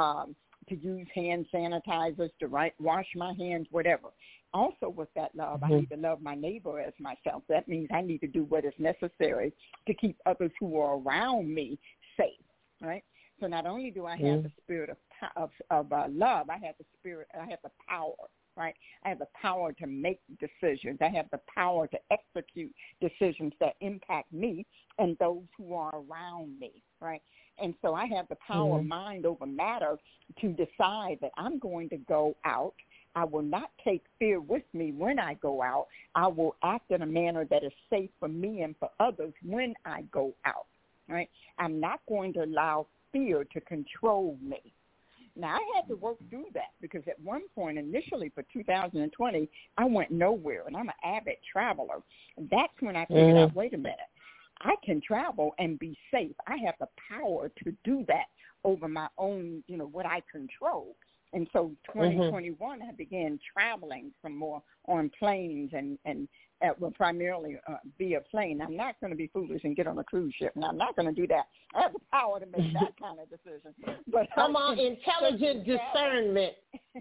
to use hand sanitizers, to wash my hands, whatever. Also with that love, I need to love my neighbor as myself. That means I need to do what is necessary to keep others who are around me safe, right? So not only do I have the spirit of love, I have the power, right? I have the power to make decisions. I have the power to execute decisions that impact me and those who are around me, right? And so I have the power of mind over matter to decide that I'm going to go out. I will not take fear with me when I go out. I will act in a manner that is safe for me and for others when I go out, right? I'm not going to allow fear to control me. Now, I had to work through that because at one point, initially for 2020, I went nowhere, and I'm an avid traveler. That's when I figured out, wait a minute, I can travel and be safe. I have the power to do that over my own, what I control. And so 2021, I began traveling some more on planes and primarily via plane. I'm not going to be foolish and get on a cruise ship, and I'm not going to do that. I have the power to make that kind of decision. But come on, intelligent discernment.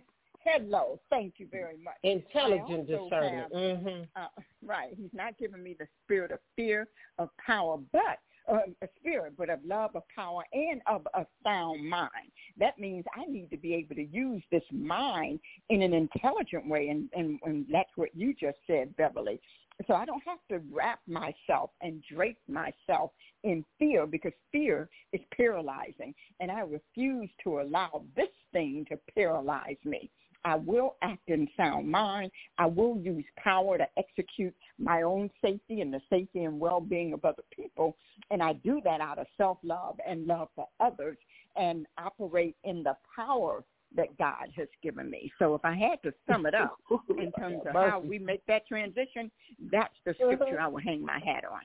Hello, thank you very much. Intelligent discernment. Right. He's not giving me the spirit of fear, of power, but a spirit, but of love, of power, and of a sound mind. That means I need to be able to use this mind in an intelligent way, and that's what you just said, Beverly. So I don't have to wrap myself and drape myself in fear, because fear is paralyzing, and I refuse to allow this thing to paralyze me. I will act in sound mind. I will use power to execute my own safety and the safety and well-being of other people. And I do that out of self-love and love for others and operate in the power that God has given me. So if I had to sum it up in terms of how we make that transition, that's the scripture I would hang my hat on.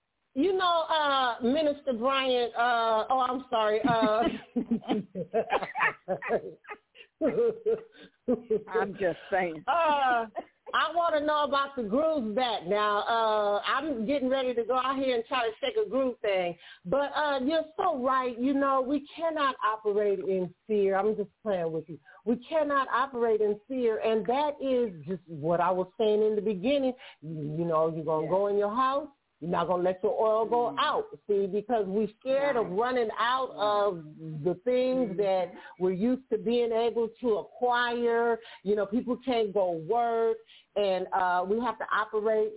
Minister Bryant, I'm sorry. I'm just saying. I want to know about the groove back now. I'm getting ready to go out here and try to shake a groove thing. But you're so right. We cannot operate in fear. I'm just playing with you. We cannot operate in fear, and that is just what I was saying in the beginning. You're going to go in your house. You're not going to let your oil go out, see, because we're scared of running out of the things that we're used to being able to acquire. People can't go work, and we have to operate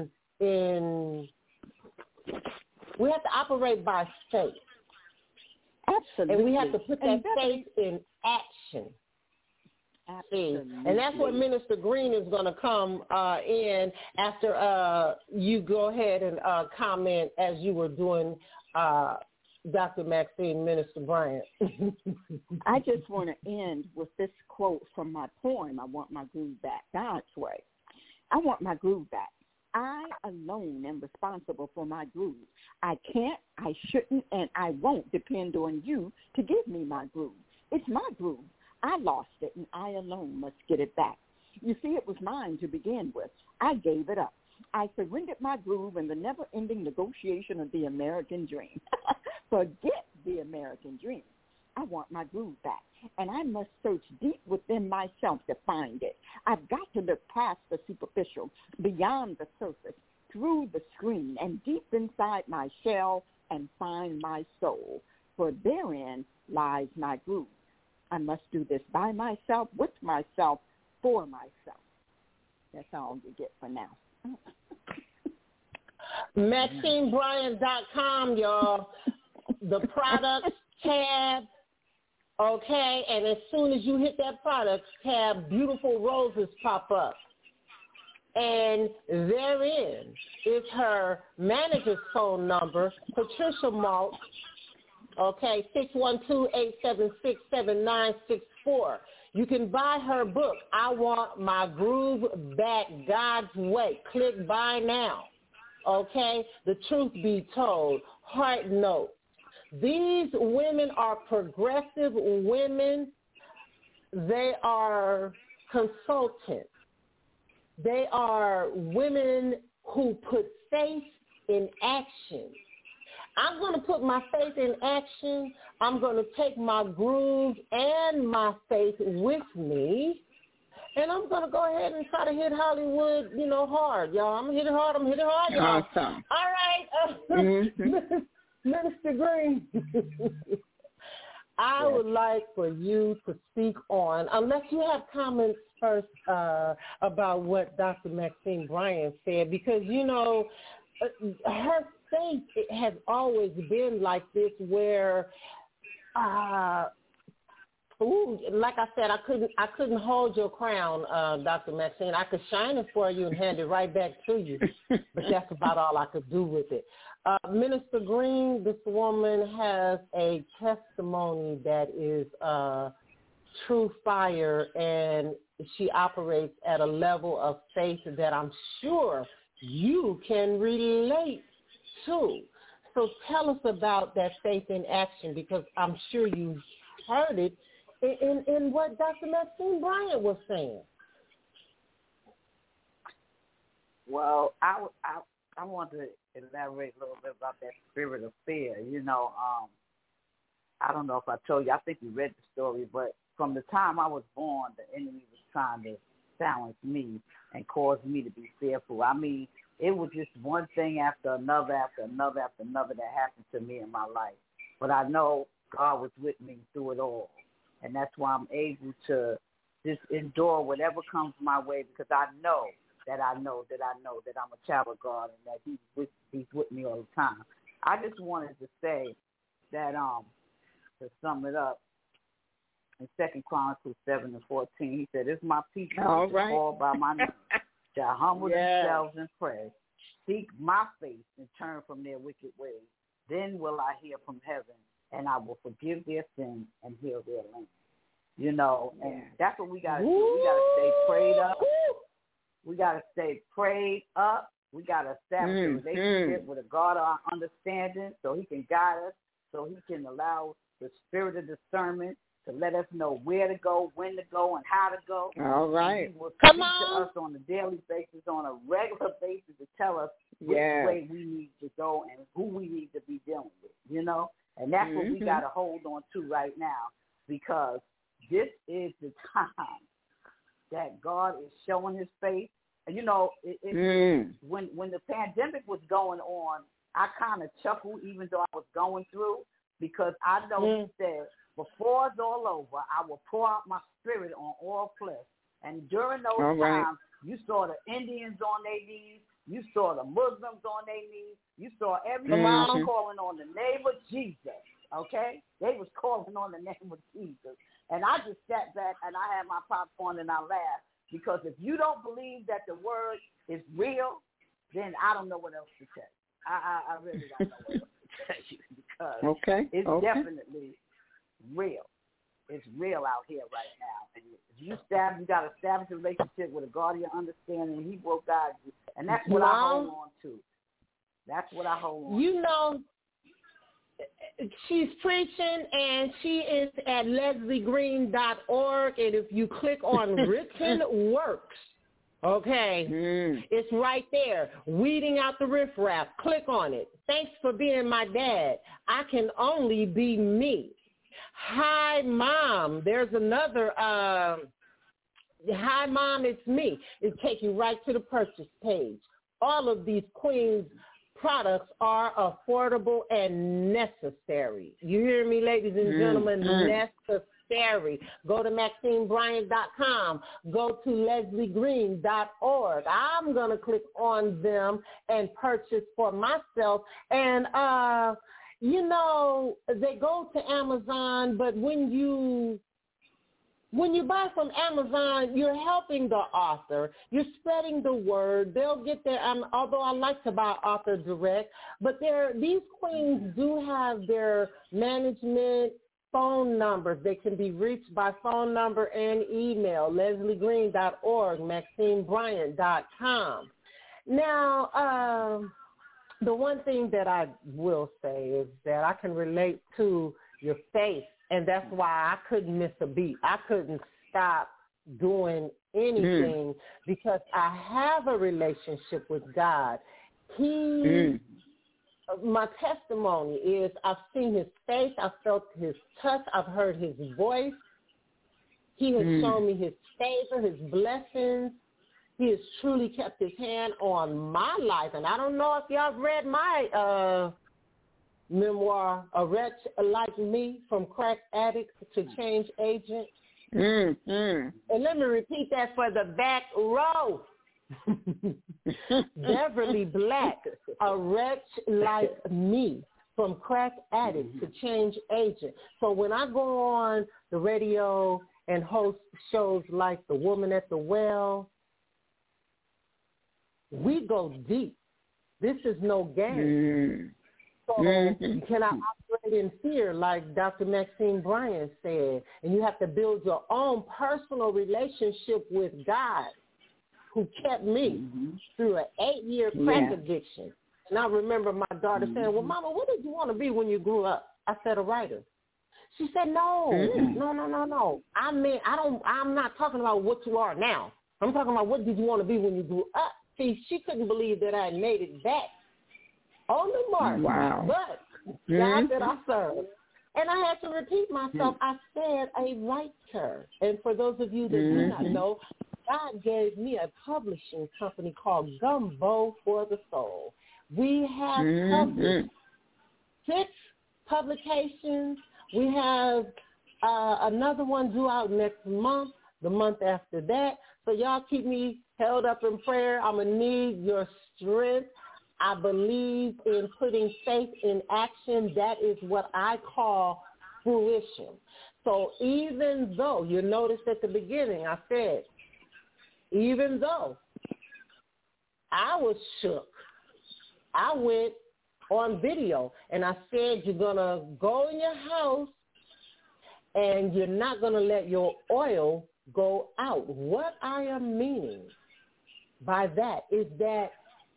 we have to operate by faith. Absolutely. And we have to put that faith in action. Absolutely. And that's what Minister Green is going to come in after you go ahead and comment as you were doing Dr. Maxine, Minister Bryant. I just want to end with this quote from my poem, I Want My Groove Back, God's Way. I want my groove back. I alone am responsible for my groove. I can't, I shouldn't, and I won't depend on you to give me my groove. It's my groove. I lost it, and I alone must get it back. You see, it was mine to begin with. I gave it up. I surrendered my groove in the never-ending negotiation of the American dream. Forget the American dream. I want my groove back, and I must search deep within myself to find it. I've got to look past the superficial, beyond the surface, through the screen, and deep inside my shell and find my soul, for therein lies my groove. I must do this by myself, with myself, for myself. That's all you get for now. MaxineBryant.com, y'all. The products tab, okay? And as soon as you hit that products tab, beautiful roses pop up. And therein is her manager's phone number, Patricia Maltz, okay, 612-876-7964. You can buy her book, I Want My Groove Back God's Way. Click buy now, okay? The Truth Be Told, Heart Note. These women are progressive women. They are consultants. They are women who put faith in action. I'm going to put my faith in action. I'm going to take my groove and my faith with me, and I'm going to go ahead and try to hit Hollywood, hard, y'all. I'm going to hit it hard. Y'all. Awesome. All right. Minister Green, I would like for you to speak on, unless you have comments first about what Dr. Maxine Bryant said, because, her faith has always been like this where, like I said, I couldn't hold your crown, Dr. Maxine. I could shine it for you and hand it right back to you, but that's about all I could do with it. Minister Green, this woman has a testimony that is true fire, and she operates at a level of faith that I'm sure you can relate to. So tell us about that faith in action, because I'm sure you heard it in what Dr. Maxine Bryant was saying. Well, I want to elaborate a little bit about that spirit of fear. I don't know if I told you, I think you read the story, but from the time I was born, the enemy was trying to silence me and cause me to be fearful. I mean, it was just one thing after another that happened to me in my life. But I know God was with me through it all. And that's why I'm able to just endure whatever comes my way, because I know that I'm a child of God and that He's with me all the time. I just wanted to say that, to sum it up, in 2 Chronicles 7:14, he said, "It's my people all right, called by my name, shall humble themselves and pray, seek my face and turn from their wicked ways. Then will I hear from heaven, and I will forgive their sins and heal their land." And that's what we got to do. We got to stay prayed up. We got to stay prayed up. We got to establish a relationship with a God of our understanding so He can guide us, so He can allow the spirit of discernment to let us know where to go, when to go, and how to go. All right. He will speak to us on a daily basis, on a regular basis, to tell us which way we need to go and who we need to be dealing with, And that's what we got to hold on to right now, because this is the time that God is showing His face. And, when the pandemic was going on, I kind of chuckled even though I was going through, because I know He said, before it's all over, I will pour out my spirit on all flesh. And during those times, you saw the Indians on their knees. You saw the Muslims on their knees. You saw everybody calling on the name of Jesus, okay? They was calling on the name of Jesus. And I just sat back and I had my popcorn and I laughed, because if you don't believe that the word is real, then I don't know what else to tell you. I really don't know what else to tell you, because it's definitely real. it's real out here right now. And if you got to establish a relationship with a God of your understanding, and He will guide you. And that's what I hold on to. That's what I hold on to. You know, she's preaching, and she is at lesliegreen.org, and if you click on written works, okay, it's right there, weeding out the riffraff. Click on it. Thanks for being my dad. I can only be me. Hi, Mom. There's another, hi, Mom, it's me. It'll take you right to the purchase page. All of these Queens products are affordable and necessary. You hear me, ladies and gentlemen? Necessary. Go to MaxineBryant.com. Go to LeslieGreen.org. I'm going to click on them and purchase for myself. And, you know, they go to Amazon, but when you buy from Amazon, you're helping the author. You're spreading the word. They'll get there. Although I like to buy author direct, but these queens do have their management phone numbers. They can be reached by phone number and email, LeslieGreen.org, MaxineBryant.com. Now, the one thing that I will say is that I can relate to your faith. And that's why I couldn't miss a beat. I couldn't stop doing anything because I have a relationship with God. My testimony is I've seen His face. I've felt His touch. I've heard His voice. He has shown me His favor, His blessings. He has truly kept His hand on my life. And I don't know if y'all have read my memoir, A Wretch Like Me, From Crack Addict to Change Agent. And let me repeat that for the back row. Beverly Black, A Wretch Like Me, From Crack Addict to Change Agent. So when I go on the radio and host shows like The Woman at the Well, we go deep. This is no game. So you cannot operate in fear, like Dr. Maxine Bryant said, and you have to build your own personal relationship with God, who kept me through an 8-year crack addiction. And I remember my daughter saying, well, Mama, what did you want to be when you grew up? I said, a writer. She said, no. I mean, I'm not talking about what you are now. I'm talking about what did you want to be when you grew up. See, she couldn't believe that I had made it back on the mark. Wow. But God that I serve. And I had to repeat myself. I said a writer. And for those of you that do not know, God gave me a publishing company called Gumbo for the Soul. We have published 6 publications. We have another one due out next month, the month after that. So y'all keep me held up in prayer. I'm going to need your strength. I believe in putting faith in action. That is what I call fruition. So even though, you noticed at the beginning, I said, even though I was shook, I went on video and I said, you're going to go in your house and you're not going to let your oil go out. What I am meaning by that is that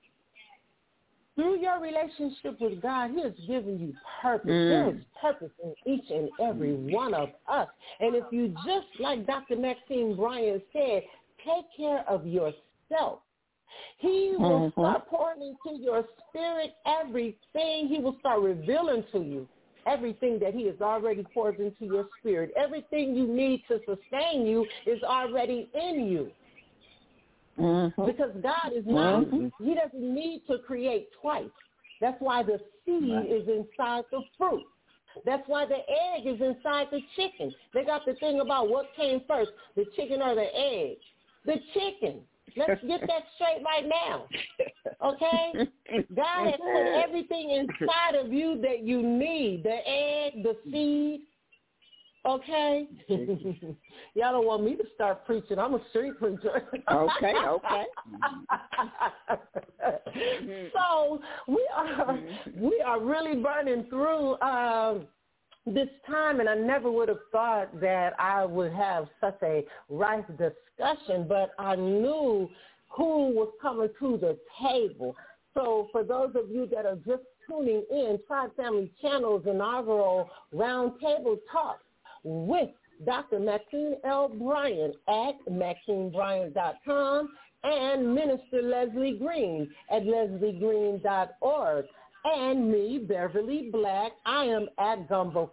through your relationship with God, He has given you purpose. There is purpose in each and every one of us. And if you just, like Dr. Maxine Bryant said, take care of yourself, He will start pouring into your spirit everything. He will start revealing to you everything that He has already poured into your spirit. Everything you need to sustain you is already in you. Because God is not, He doesn't need to create twice. That's why the seed is inside the fruit. That's why the egg is inside the chicken. They got the thing about what came first, the chicken or the egg. The chicken. Let's get that straight right now. Okay? God has put everything inside of you that you need. The egg, the seed. Okay? Y'all don't want me to start preaching. I'm a street preacher. Okay. So we are really burning through this time, and I never would have thought that I would have such a rife discussion, but I knew who was coming to the table. So for those of you that are just tuning in, Tribe Family Channel's inaugural Roundtable Talk with Dr. Maxine L. Bryant at MaxineBryant.com and Minister Leslie Green at lesliegreen.org. And me, Beverly Black. I am at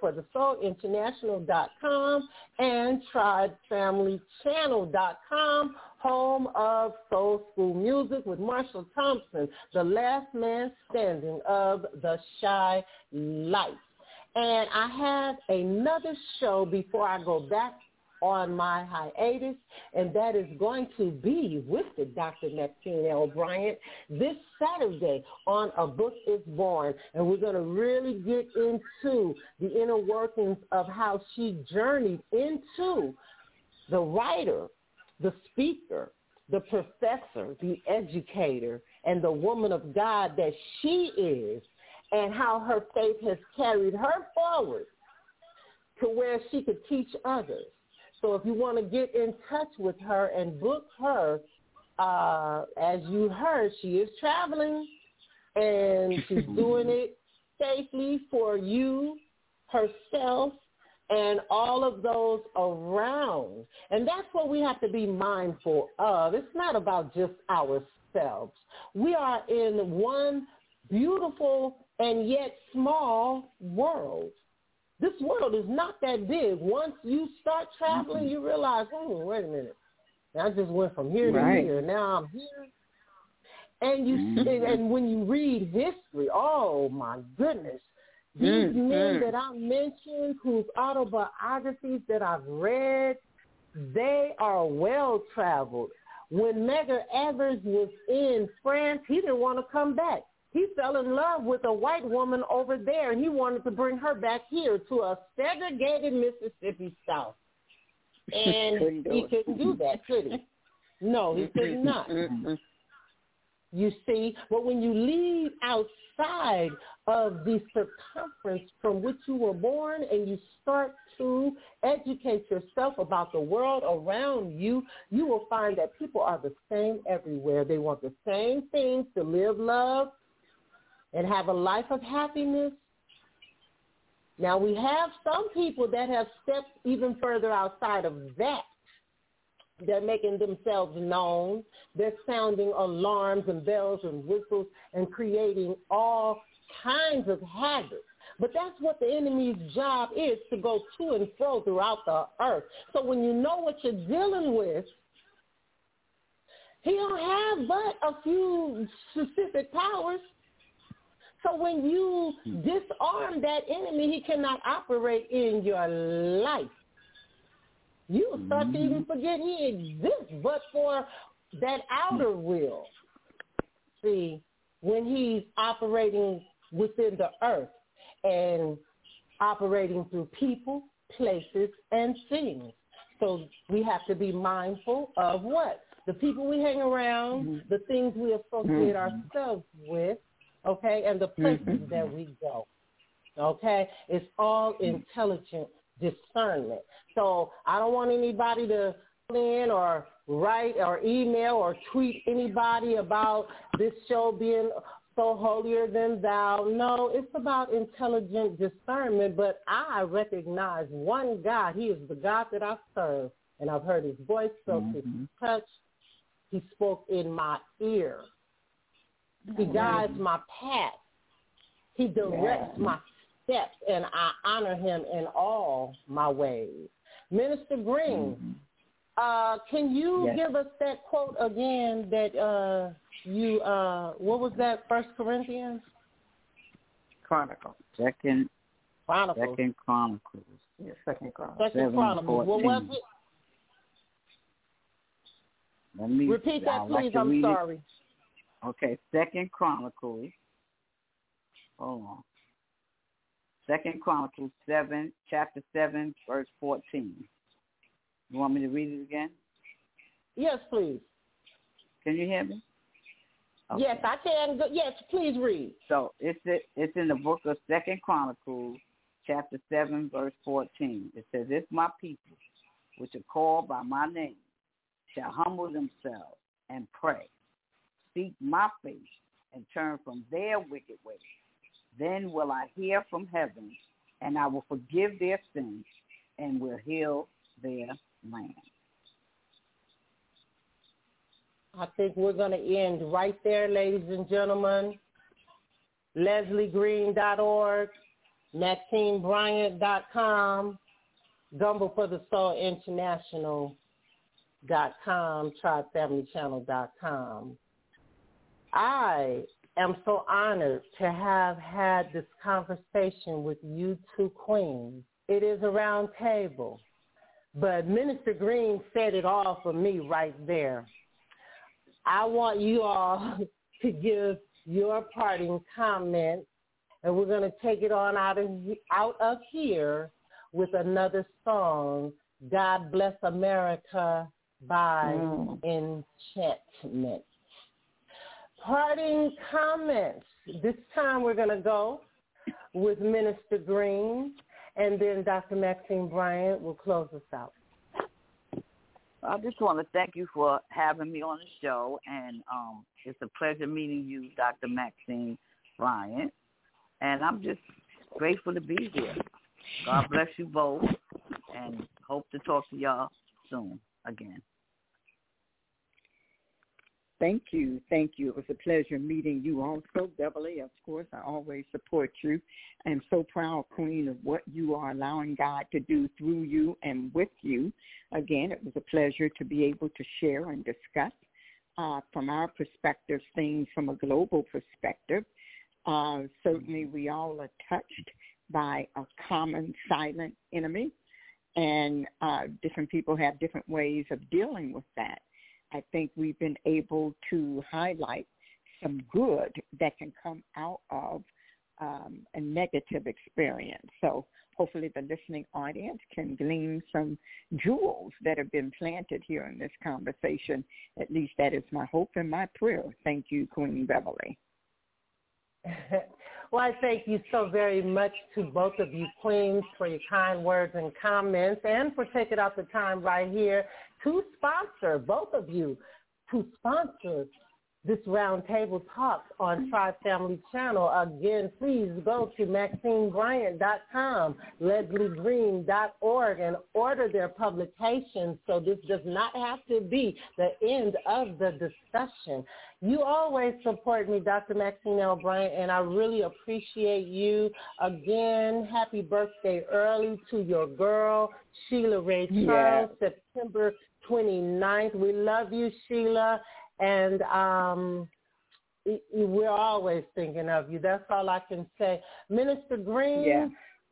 GumboForTheSoulInternational.com and TribeFamilyChannel.com, home of Soul School Music with Marshall Thompson, the last man standing of the Shy Life. And I have another show before I go back on my hiatus, and that is going to be with the Dr. Maxine L. Bryant this Saturday on A Book is Born. And we're going to really get into the inner workings of how she journeyed into the writer, the speaker, the professor, the educator, and the woman of God that she is, and how her faith has carried her forward to where she could teach others. So if you want to get in touch with her and book her, as you heard, she is traveling, and she's doing it safely for you, herself, and all of those around. And that's what we have to be mindful of. It's not about just ourselves. We are in one beautiful and yet small world. This world is not that big. Once you start traveling, you realize, oh, wait a minute. I just went from here to here. Now I'm here. And and when you read history, oh, my goodness. These men that I mentioned, whose autobiographies that I've read, they are well-traveled. When Medgar Evers was in France, he didn't want to come back. He fell in love with a white woman over there, and he wanted to bring her back here to a segregated Mississippi South. And he couldn't do that, could he? No, he could not. You see, but when you leave outside of the circumference from which you were born and you start to educate yourself about the world around you, you will find that people are the same everywhere. They want the same things: to live, love, and have a life of happiness. Now, we have some people that have stepped even further outside of that. They're making themselves known. They're sounding alarms and bells and whistles and creating all kinds of havoc. But that's what the enemy's job is, to go to and fro throughout the earth. So when you know what you're dealing with, he don't have but a few specific powers. So when you disarm that enemy, he cannot operate in your life. You will start to even forget he exists, but for that outer will. See, when he's operating within the earth and operating through people, places, and things. So we have to be mindful of what? The people we hang around, the things we associate ourselves with, okay, and the places that we go, okay? It's all intelligent discernment. So I don't want anybody to call in or write or email or tweet anybody about this show being so holier than thou. No, it's about intelligent discernment, but I recognize one God. He is the God that I serve, and I've heard his voice, felt his touch. He spoke in my ear. He guides my path. He directs my steps, and I honor him in all my ways. Minister Green, can you give us that quote again that what was that, 1 Corinthians? Chronicles. Second Chronicles. Yeah, Second Chronicles. Second Chronicles. What was it? Let me repeat that, please. I'm sorry. Okay, Second Chronicles. Hold on. Second Chronicles 7, chapter 7, verse 14. You want me to read it again? Yes, please. Can you hear me? Okay. Yes, I can. Yes, please read. So it's in the book of Second Chronicles, chapter 7, verse 14. It says, if my people, which are called by my name, shall humble themselves and pray, seek my face, and turn from their wicked ways, then will I hear from heaven, and I will forgive their sins and will heal their land. I think we're going to end right there, ladies and gentlemen. LeslieGreen.org, MaxineBryant.com, GumbleForTheSoulInternational.com, TribeFamilyChannel.com. I am so honored to have had this conversation with you two queens. It is a round table, but Minister Green said it all for me right there. I want you all to give your parting comments, and we're going to take it on out of here with another song, God Bless America by Enchantment. Parting comments. This time we're going to go with Minister Green, and then Dr. Maxine Bryant will close us out. I just want to thank you for having me on the show, and it's a pleasure meeting you, Dr. Maxine Bryant, and I'm just grateful to be here. God bless you both, and hope to talk to y'all soon again. Thank you. Thank you. It was a pleasure meeting you also, Beverly. Of course, I always support you. I'm so proud, Queen, of what you are allowing God to do through you and with you. Again, it was a pleasure to be able to share and discuss from our perspective things from a global perspective. Certainly, we all are touched by a common silent enemy, and different people have different ways of dealing with that. I think we've been able to highlight some good that can come out of a negative experience. So hopefully the listening audience can glean some jewels that have been planted here in this conversation. At least that is my hope and my prayer. Thank you, Queen Beverly. Well, I thank you so very much to both of you queens for your kind words and comments, and for taking out the time right here to sponsor, both of you, to sponsor this Roundtable Talks on Tribe Family Channel. Again, please go to MaxineBryant.com, LeslieGreen.org, and order their publications so this does not have to be the end of the discussion. You always support me, Dr. Maxine L. Bryant, and I really appreciate you. Again, happy birthday early to your girl, Sheila Ray Charles, September 29th. We love you, Sheila. And we're always thinking of you. That's all I can say. Minister Green,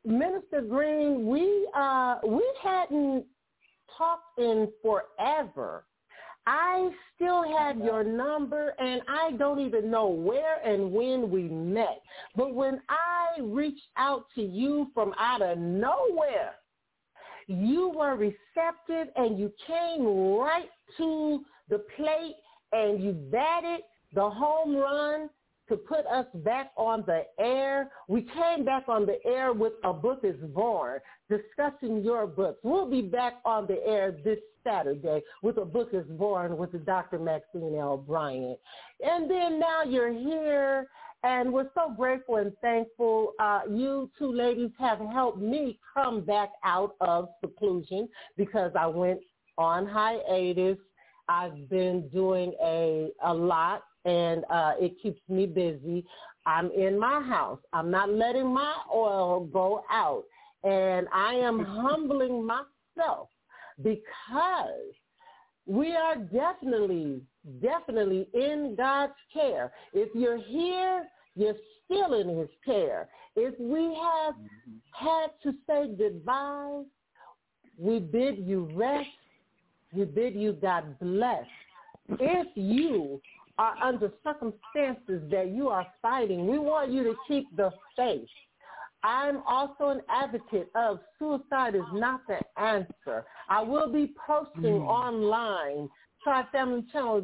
we hadn't talked in forever. I still have your number, and I don't even know where and when we met. But when I reached out to you from out of nowhere, you were receptive, and you came right to the plate, and you batted the home run to put us back on the air. We came back on the air with A Book is Born, discussing your books. We'll be back on the air this Saturday with A Book is Born with Dr. Maxine L. Bryant. And then now you're here, and we're so grateful and thankful. You two ladies have helped me come back out of seclusion because I went on hiatus. I've been doing a lot, and it keeps me busy. I'm in my house. I'm not letting my oil go out, and I am humbling myself because we are definitely in God's care. If you're here, you're still in his care. If we have had to say goodbye, we bid you rest. We bid you God bless. If you are under circumstances that you are fighting, we want you to keep the faith. I'm also an advocate of suicide is not the answer. I will be posting online,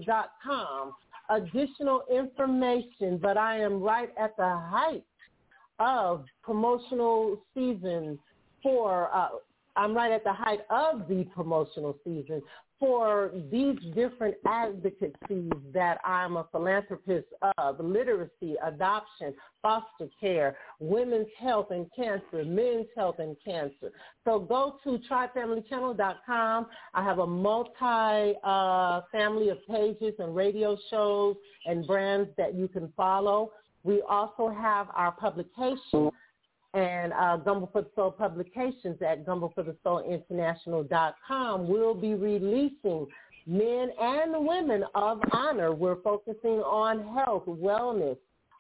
TribeFamilyChannel.com, additional information, but I am right at the height of promotional season for, I'm right at the height of the promotional season for these different advocacies that I'm a philanthropist of: literacy, adoption, foster care, women's health and cancer, men's health and cancer. So go to tribefamilychannel.com. I have a multi-family of pages and radio shows and brands that you can follow. We also have our publication and Gumbo for the Soul Publications at gumboforthesoulinternational.com. We'll be releasing Men and Women of Honor. We're focusing on health, wellness,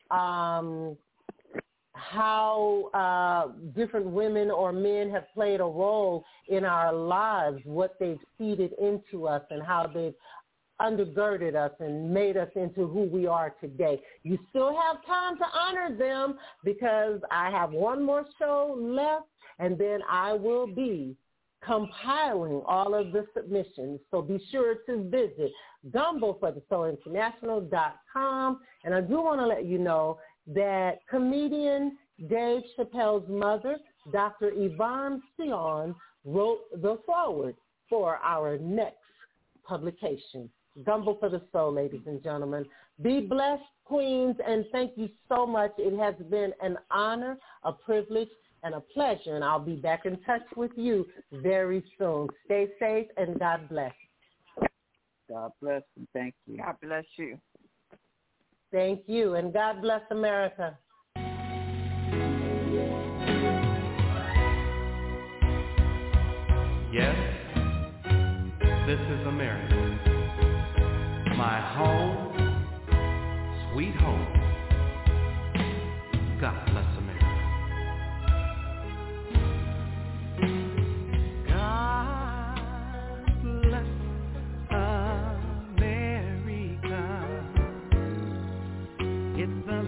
how different women or men have played a role in our lives, what they've seeded into us, and how they've undergirded us and made us into who we are today. You still have time to honor them because I have one more show left, and then I will be compiling all of the submissions. So be sure to visit gumboforthesoulinternational.com. And I do want to let you know that comedian Dave Chappelle's mother, Dr. Yvonne Sion, wrote the foreword for our next publication. Gumbo for the Soul, ladies and gentlemen. Be blessed, Queens, and thank you so much. It has been an honor, a privilege, and a pleasure, and I'll be back in touch with you very soon. Stay safe, and God bless. God bless and thank you. God bless you. Thank you, and God bless America. Yes, this is America. My home, sweet home. God bless America. God bless America. It's the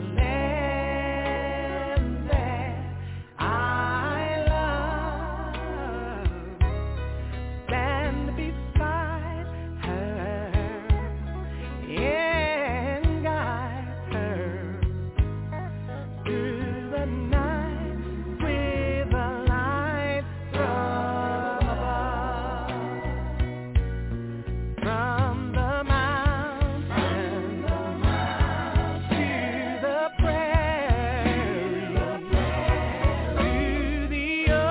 land that I love. Stand beside her and guide her through the night with a light from above. From the mountain to the prairie, to the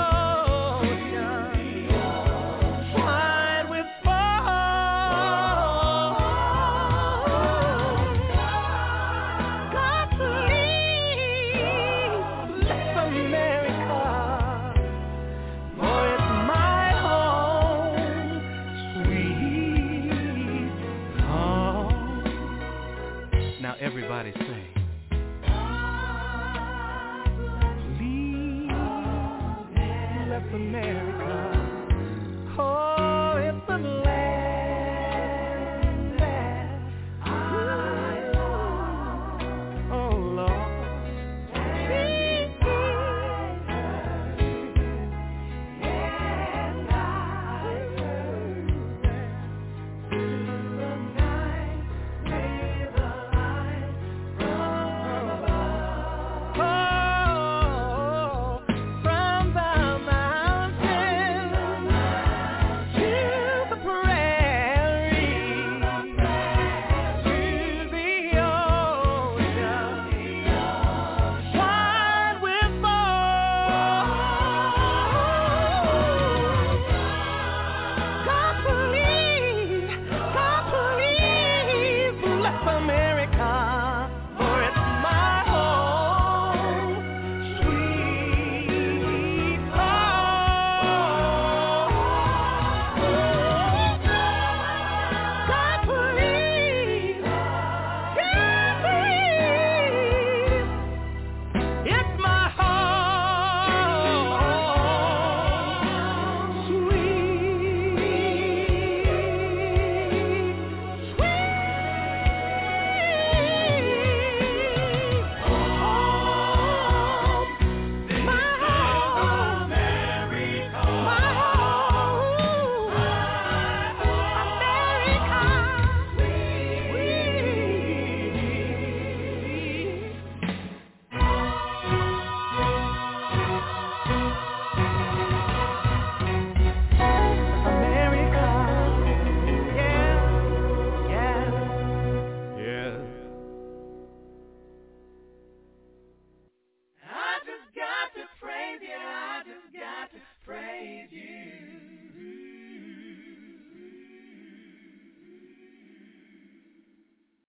ocean, wide with foam. God please bless America, for it's my home, sweet home. Now everybody sing.